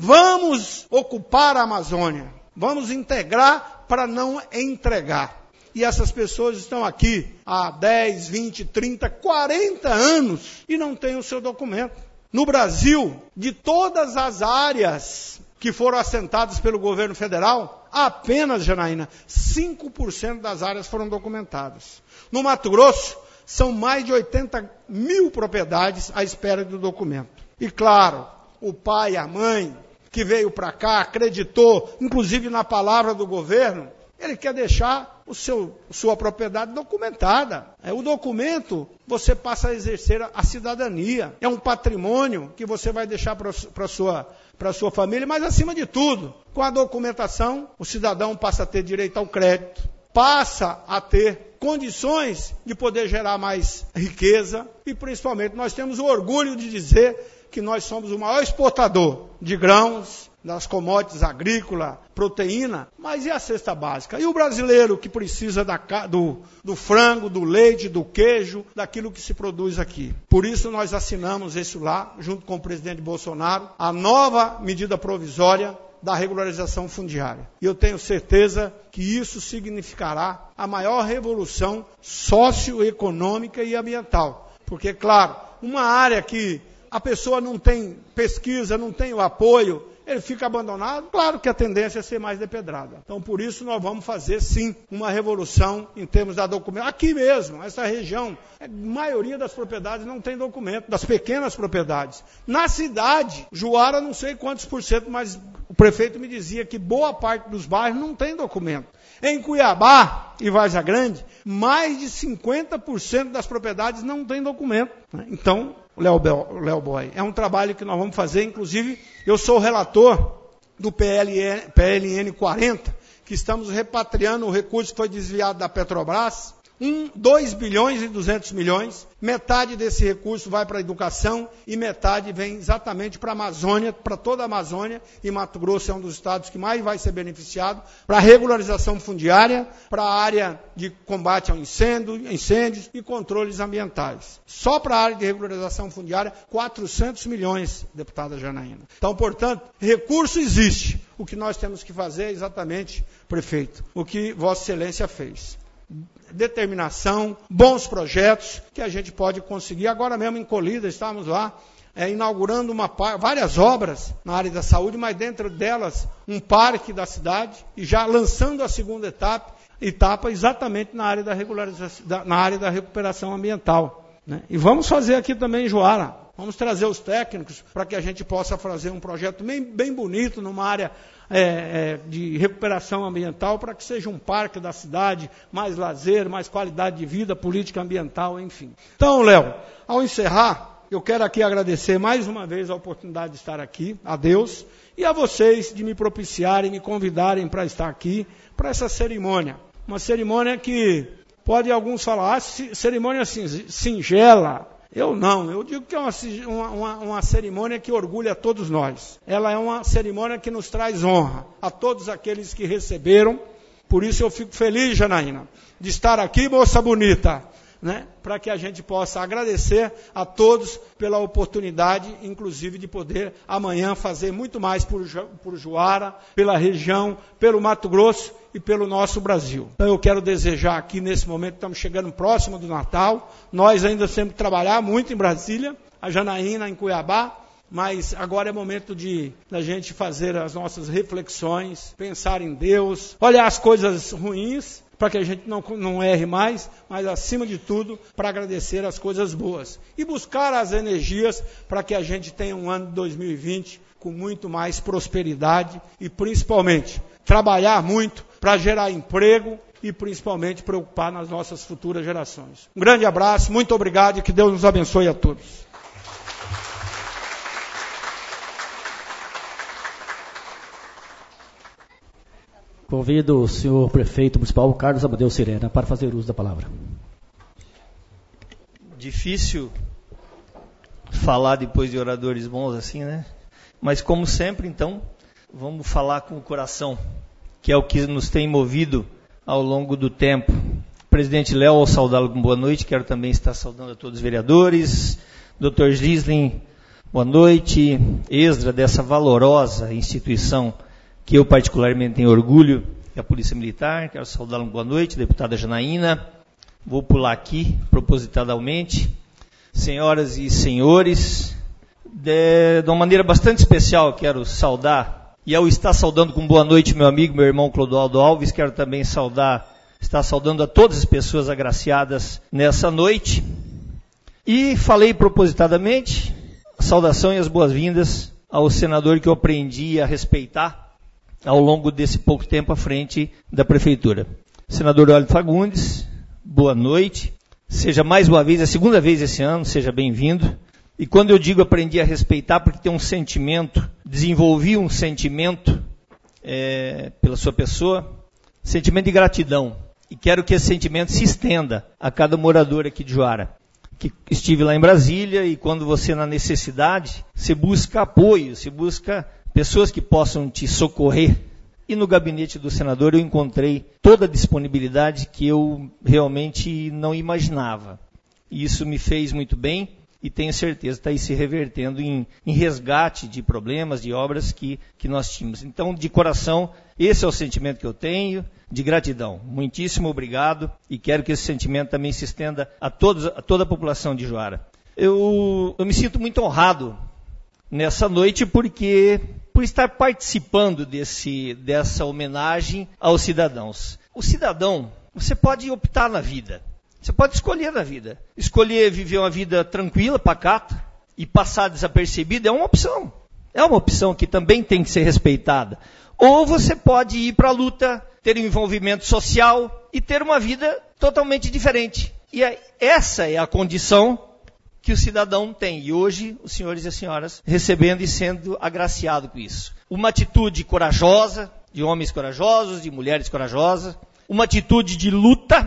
vamos ocupar a Amazônia, vamos integrar para não entregar. E essas pessoas estão aqui há dez, vinte, trinta, quarenta anos e não têm o seu documento. No Brasil, de todas as áreas que foram assentadas pelo governo federal, apenas, Janaína, cinco por cento das áreas foram documentadas. No Mato Grosso, são mais de oitenta mil propriedades à espera do documento. E claro, o pai e a mãe que veio para cá, acreditou, inclusive na palavra do governo, ele quer deixar o seu, sua propriedade documentada. É, o documento, você passa a exercer a cidadania. É um patrimônio que você vai deixar para a sua, para sua família, mas acima de tudo, com a documentação, o cidadão passa a ter direito ao crédito, passa a ter condições de poder gerar mais riqueza e, principalmente, nós temos o orgulho de dizer que nós somos o maior exportador de grãos, das commodities agrícolas, proteína, mas e a cesta básica? E o brasileiro que precisa da, do, do frango, do leite, do queijo, daquilo que se produz aqui? Por isso nós assinamos isso lá, junto com o presidente Bolsonaro, a nova medida provisória da regularização fundiária. E eu tenho certeza que isso significará a maior revolução socioeconômica e ambiental. Porque, claro, uma área que a pessoa não tem pesquisa, não tem o apoio, ele fica abandonado, claro que a tendência é ser mais depedrada. Então, por isso, nós vamos fazer, sim, uma revolução em termos da documentação. Aqui mesmo, essa região, a maioria das propriedades não tem documento, das pequenas propriedades. Na cidade, Juara, não sei quantos por cento, mas o prefeito me dizia que boa parte dos bairros não tem documento. Em Cuiabá e Várzea Grande, mais de cinquenta por cento das propriedades não tem documento. Então, Léo Boy, é um trabalho que nós vamos fazer, inclusive eu sou o relator do P L N quarenta, que estamos repatriando o recurso que foi desviado da Petrobras, um, dois bilhões e duzentos milhões, metade desse recurso vai para a educação e metade vem exatamente para a Amazônia, para toda a Amazônia, e Mato Grosso é um dos estados que mais vai ser beneficiado, para a regularização fundiária, para a área de combate ao incêndio, incêndios e controles ambientais. Só para a área de regularização fundiária, quatrocentos milhões, deputada Janaína. Então, portanto, recurso existe. O que nós temos que fazer é exatamente, prefeito, o que Vossa Excelência fez. Determinação, bons projetos que a gente pode conseguir. Agora mesmo em Colíder, estamos lá é, inaugurando uma, várias obras na área da saúde, mas dentro delas um parque da cidade e já lançando a segunda etapa, etapa exatamente na área da, regularização, na área da recuperação ambiental. Né? E vamos fazer aqui também em Juara. Vamos trazer os técnicos para que a gente possa fazer um projeto bem, bem bonito numa área é, é, de recuperação ambiental, para que seja um parque da cidade, mais lazer, mais qualidade de vida, política ambiental, enfim. Então, Léo, ao encerrar, eu quero aqui agradecer mais uma vez a oportunidade de estar aqui, a Deus, e a vocês de me propiciarem, me convidarem para estar aqui, para essa cerimônia. Uma cerimônia que pode alguns falar, ah, cerimônia singela. Eu não, eu digo que é uma, uma, uma cerimônia que orgulha a todos nós. Ela é uma cerimônia que nos traz honra a todos aqueles que receberam. Por isso eu fico feliz, Janaína, de estar aqui, moça bonita, né? Para que a gente possa agradecer a todos pela oportunidade, inclusive de poder amanhã fazer muito mais por, por Juara, pela região, pelo Mato Grosso e pelo nosso Brasil. Então eu quero desejar aqui, nesse momento, estamos chegando próximo do Natal, nós ainda temos que trabalhar muito em Brasília, a Janaína em Cuiabá, mas agora é momento de a gente fazer as nossas reflexões, pensar em Deus, olhar as coisas ruins, para que a gente não, não erre mais, mas acima de tudo, para agradecer as coisas boas. E buscar as energias para que a gente tenha um ano de dois mil e vinte com muito mais prosperidade e principalmente trabalhar muito para gerar emprego e principalmente preocupar nas nossas futuras gerações. Um grande abraço, muito obrigado e que Deus nos abençoe a todos. Convido o senhor prefeito municipal, Carlos Amadeu Sirena, para fazer uso da palavra. Difícil falar depois de oradores bons assim, né? Mas como sempre, então, vamos falar com o coração, que é o que nos tem movido ao longo do tempo. Presidente Léo, ao saudá-lo com boa noite, quero também estar saudando a todos os vereadores. doutor Gisling, boa noite. Esdra, dessa valorosa instituição que eu particularmente tenho orgulho, é a Polícia Militar, quero saudá-lo boa noite, deputada Janaína, vou pular aqui, propositadamente, senhoras e senhores, de, de uma maneira bastante especial, quero saudar, e ao estar saudando com boa noite meu amigo, meu irmão Clodoaldo Alves, quero também saudar, estar saudando a todas as pessoas agraciadas nessa noite, e falei propositadamente, a saudação e as boas-vindas ao senador que eu aprendi a respeitar, ao longo desse pouco tempo à frente da Prefeitura. Senador Wellington Fagundes, boa noite. Seja mais uma vez, a segunda vez esse ano, seja bem-vindo. E quando eu digo aprendi a respeitar, porque tem um sentimento, desenvolvi um sentimento é, pela sua pessoa, sentimento de gratidão. E quero que esse sentimento se estenda a cada morador aqui de Juara. Que estive lá em Brasília e quando você, na necessidade, você busca apoio, você busca pessoas que possam te socorrer. E no gabinete do senador eu encontrei toda a disponibilidade que eu realmente não imaginava. E isso me fez muito bem e tenho certeza que está aí se revertendo em, em resgate de problemas, de obras que, que nós tínhamos. Então, de coração, esse é o sentimento que eu tenho, de gratidão. Muitíssimo obrigado e quero que esse sentimento também se estenda a, todos, a toda a população de Juara. Eu, eu me sinto muito honrado nessa noite porque... por estar participando desse, dessa homenagem aos cidadãos. O cidadão, você pode optar na vida, você pode escolher na vida. Escolher viver uma vida tranquila, pacata, e passar desapercebido é uma opção. É uma opção que também tem que ser respeitada. Ou você pode ir para a luta, ter um envolvimento social e ter uma vida totalmente diferente. E é, essa é a condição que o cidadão tem. E hoje, os senhores e as senhoras recebendo e sendo agraciado com isso. Uma atitude corajosa, de homens corajosos, de mulheres corajosas. Uma atitude de luta,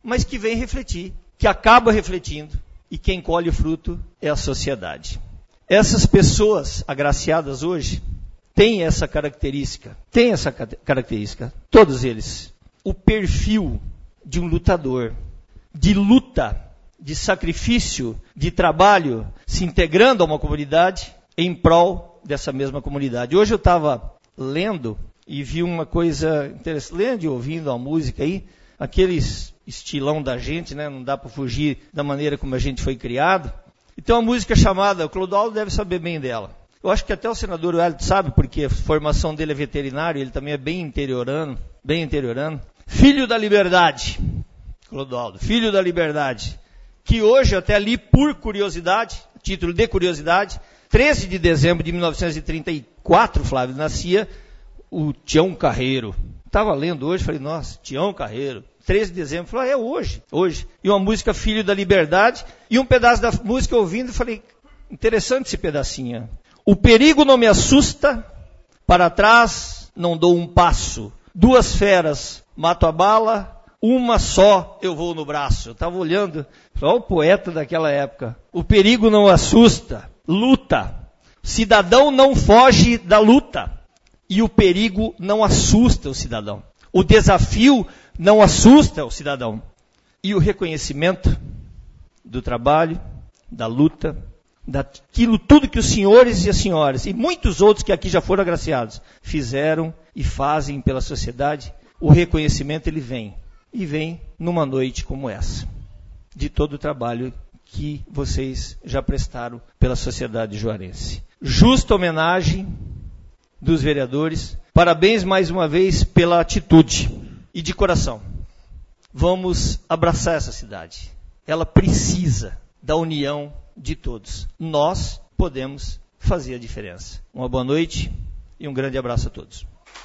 mas que vem refletir, que acaba refletindo, e quem colhe o fruto é a sociedade. Essas pessoas agraciadas hoje têm essa característica, têm essa característica, todos eles, o perfil de um lutador, de luta, de sacrifício, de trabalho, se integrando a uma comunidade em prol dessa mesma comunidade. Hoje eu estava lendo e vi uma coisa interessante, lendo e ouvindo a música aí, aqueles estilão da gente, né? Não dá para fugir da maneira como a gente foi criado. E tem uma música chamada, o Clodoaldo deve saber bem dela. Eu acho que até o senador Wellington sabe, porque a formação dele é veterinário, ele também é bem interiorano, bem interiorano. Filho da Liberdade, Clodoaldo, Filho da Liberdade, que hoje eu até li por curiosidade, título de curiosidade, treze de dezembro de mil novecentos e trinta e quatro, Flávio, nascia o Tião Carreiro. Estava lendo hoje, falei, nossa, Tião Carreiro, treze de dezembro, falei, ah, é hoje, hoje. E uma música Filho da Liberdade, e um pedaço da música ouvindo, falei, interessante esse pedacinho. O perigo não me assusta, para trás não dou um passo. Duas feras mato a bala, uma só eu vou no braço. Eu estava olhando, olha o poeta daquela época. O perigo não assusta, luta. Cidadão não foge da luta. E o perigo não assusta o cidadão. O desafio não assusta o cidadão. E o reconhecimento do trabalho, da luta, daquilo tudo que os senhores e as senhoras, e muitos outros que aqui já foram agraciados, fizeram e fazem pela sociedade, o reconhecimento ele vem. E vem numa noite como essa, de todo o trabalho que vocês já prestaram pela sociedade juarense. Justa homenagem dos vereadores. Parabéns mais uma vez pela atitude e de coração. Vamos abraçar essa cidade. Ela precisa da união de todos. Nós podemos fazer a diferença. Uma boa noite e um grande abraço a todos.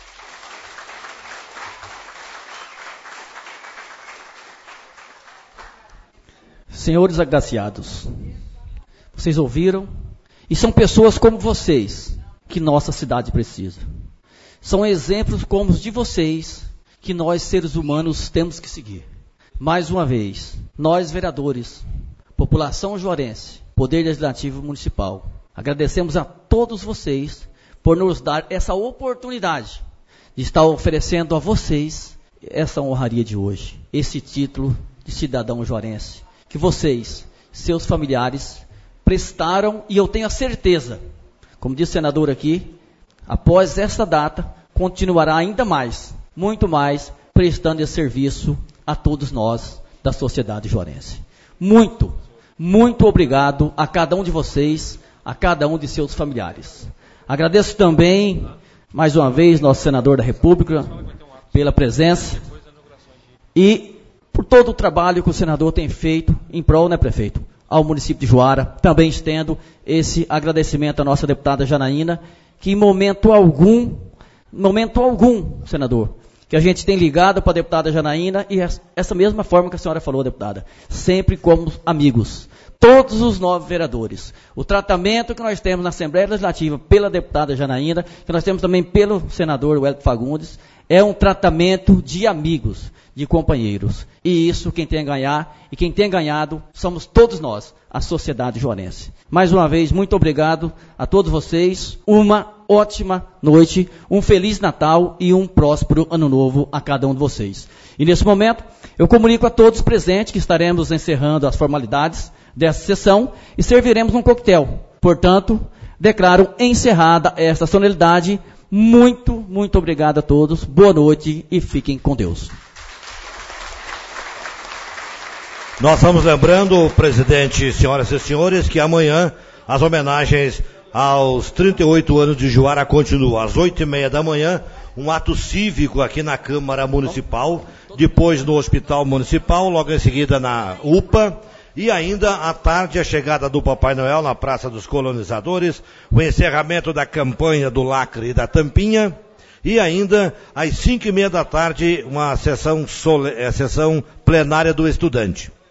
Senhores agraciados, vocês ouviram? E são pessoas como vocês que nossa cidade precisa. São exemplos como os de vocês que nós, seres humanos, temos que seguir. Mais uma vez, nós, vereadores, população juarense, Poder Legislativo Municipal, agradecemos a todos vocês por nos dar essa oportunidade de estar oferecendo a vocês essa honraria de hoje, esse título de cidadão juarense, que vocês, seus familiares, prestaram, e eu tenho a certeza, como disse o senador aqui, após esta data, continuará ainda mais, muito mais, prestando esse serviço a todos nós da sociedade juarense. Muito, muito obrigado a cada um de vocês, a cada um de seus familiares. Agradeço também, mais uma vez, nosso senador da República, pela presença e por todo o trabalho que o senador tem feito em prol, né, prefeito, ao município de Juara. Também estendo esse agradecimento à nossa deputada Janaína, que em momento algum, momento algum, senador, que a gente tem ligado para a deputada Janaína, e essa mesma forma que a senhora falou, deputada, sempre como amigos. Todos os nove vereadores. O tratamento que nós temos na Assembleia Legislativa pela deputada Janaína, que nós temos também pelo senador Wellington Fagundes, é um tratamento de amigos, de companheiros. E isso quem tem a ganhar, e quem tem ganhado, somos todos nós, a sociedade juarense. Mais uma vez, muito obrigado a todos vocês, uma ótima noite, um Feliz Natal e um próspero Ano Novo a cada um de vocês. E nesse momento, eu comunico a todos presentes que estaremos encerrando as formalidades dessa sessão e serviremos um coquetel. Portanto, declaro encerrada esta solenidade. Muito, muito obrigado a todos, boa noite e fiquem com Deus. Nós vamos lembrando, presidente, senhoras e senhores, que amanhã as homenagens aos trinta e oito anos de Juara continuam. Às oito e meia da manhã, um ato cívico aqui na Câmara Municipal, depois no Hospital Municipal, logo em seguida na U P A, e ainda à tarde a chegada do Papai Noel na Praça dos Colonizadores, o encerramento da campanha do Lacre e da Tampinha, e ainda às cinco e meia da tarde uma sessão, sole... sessão plenária do estudante.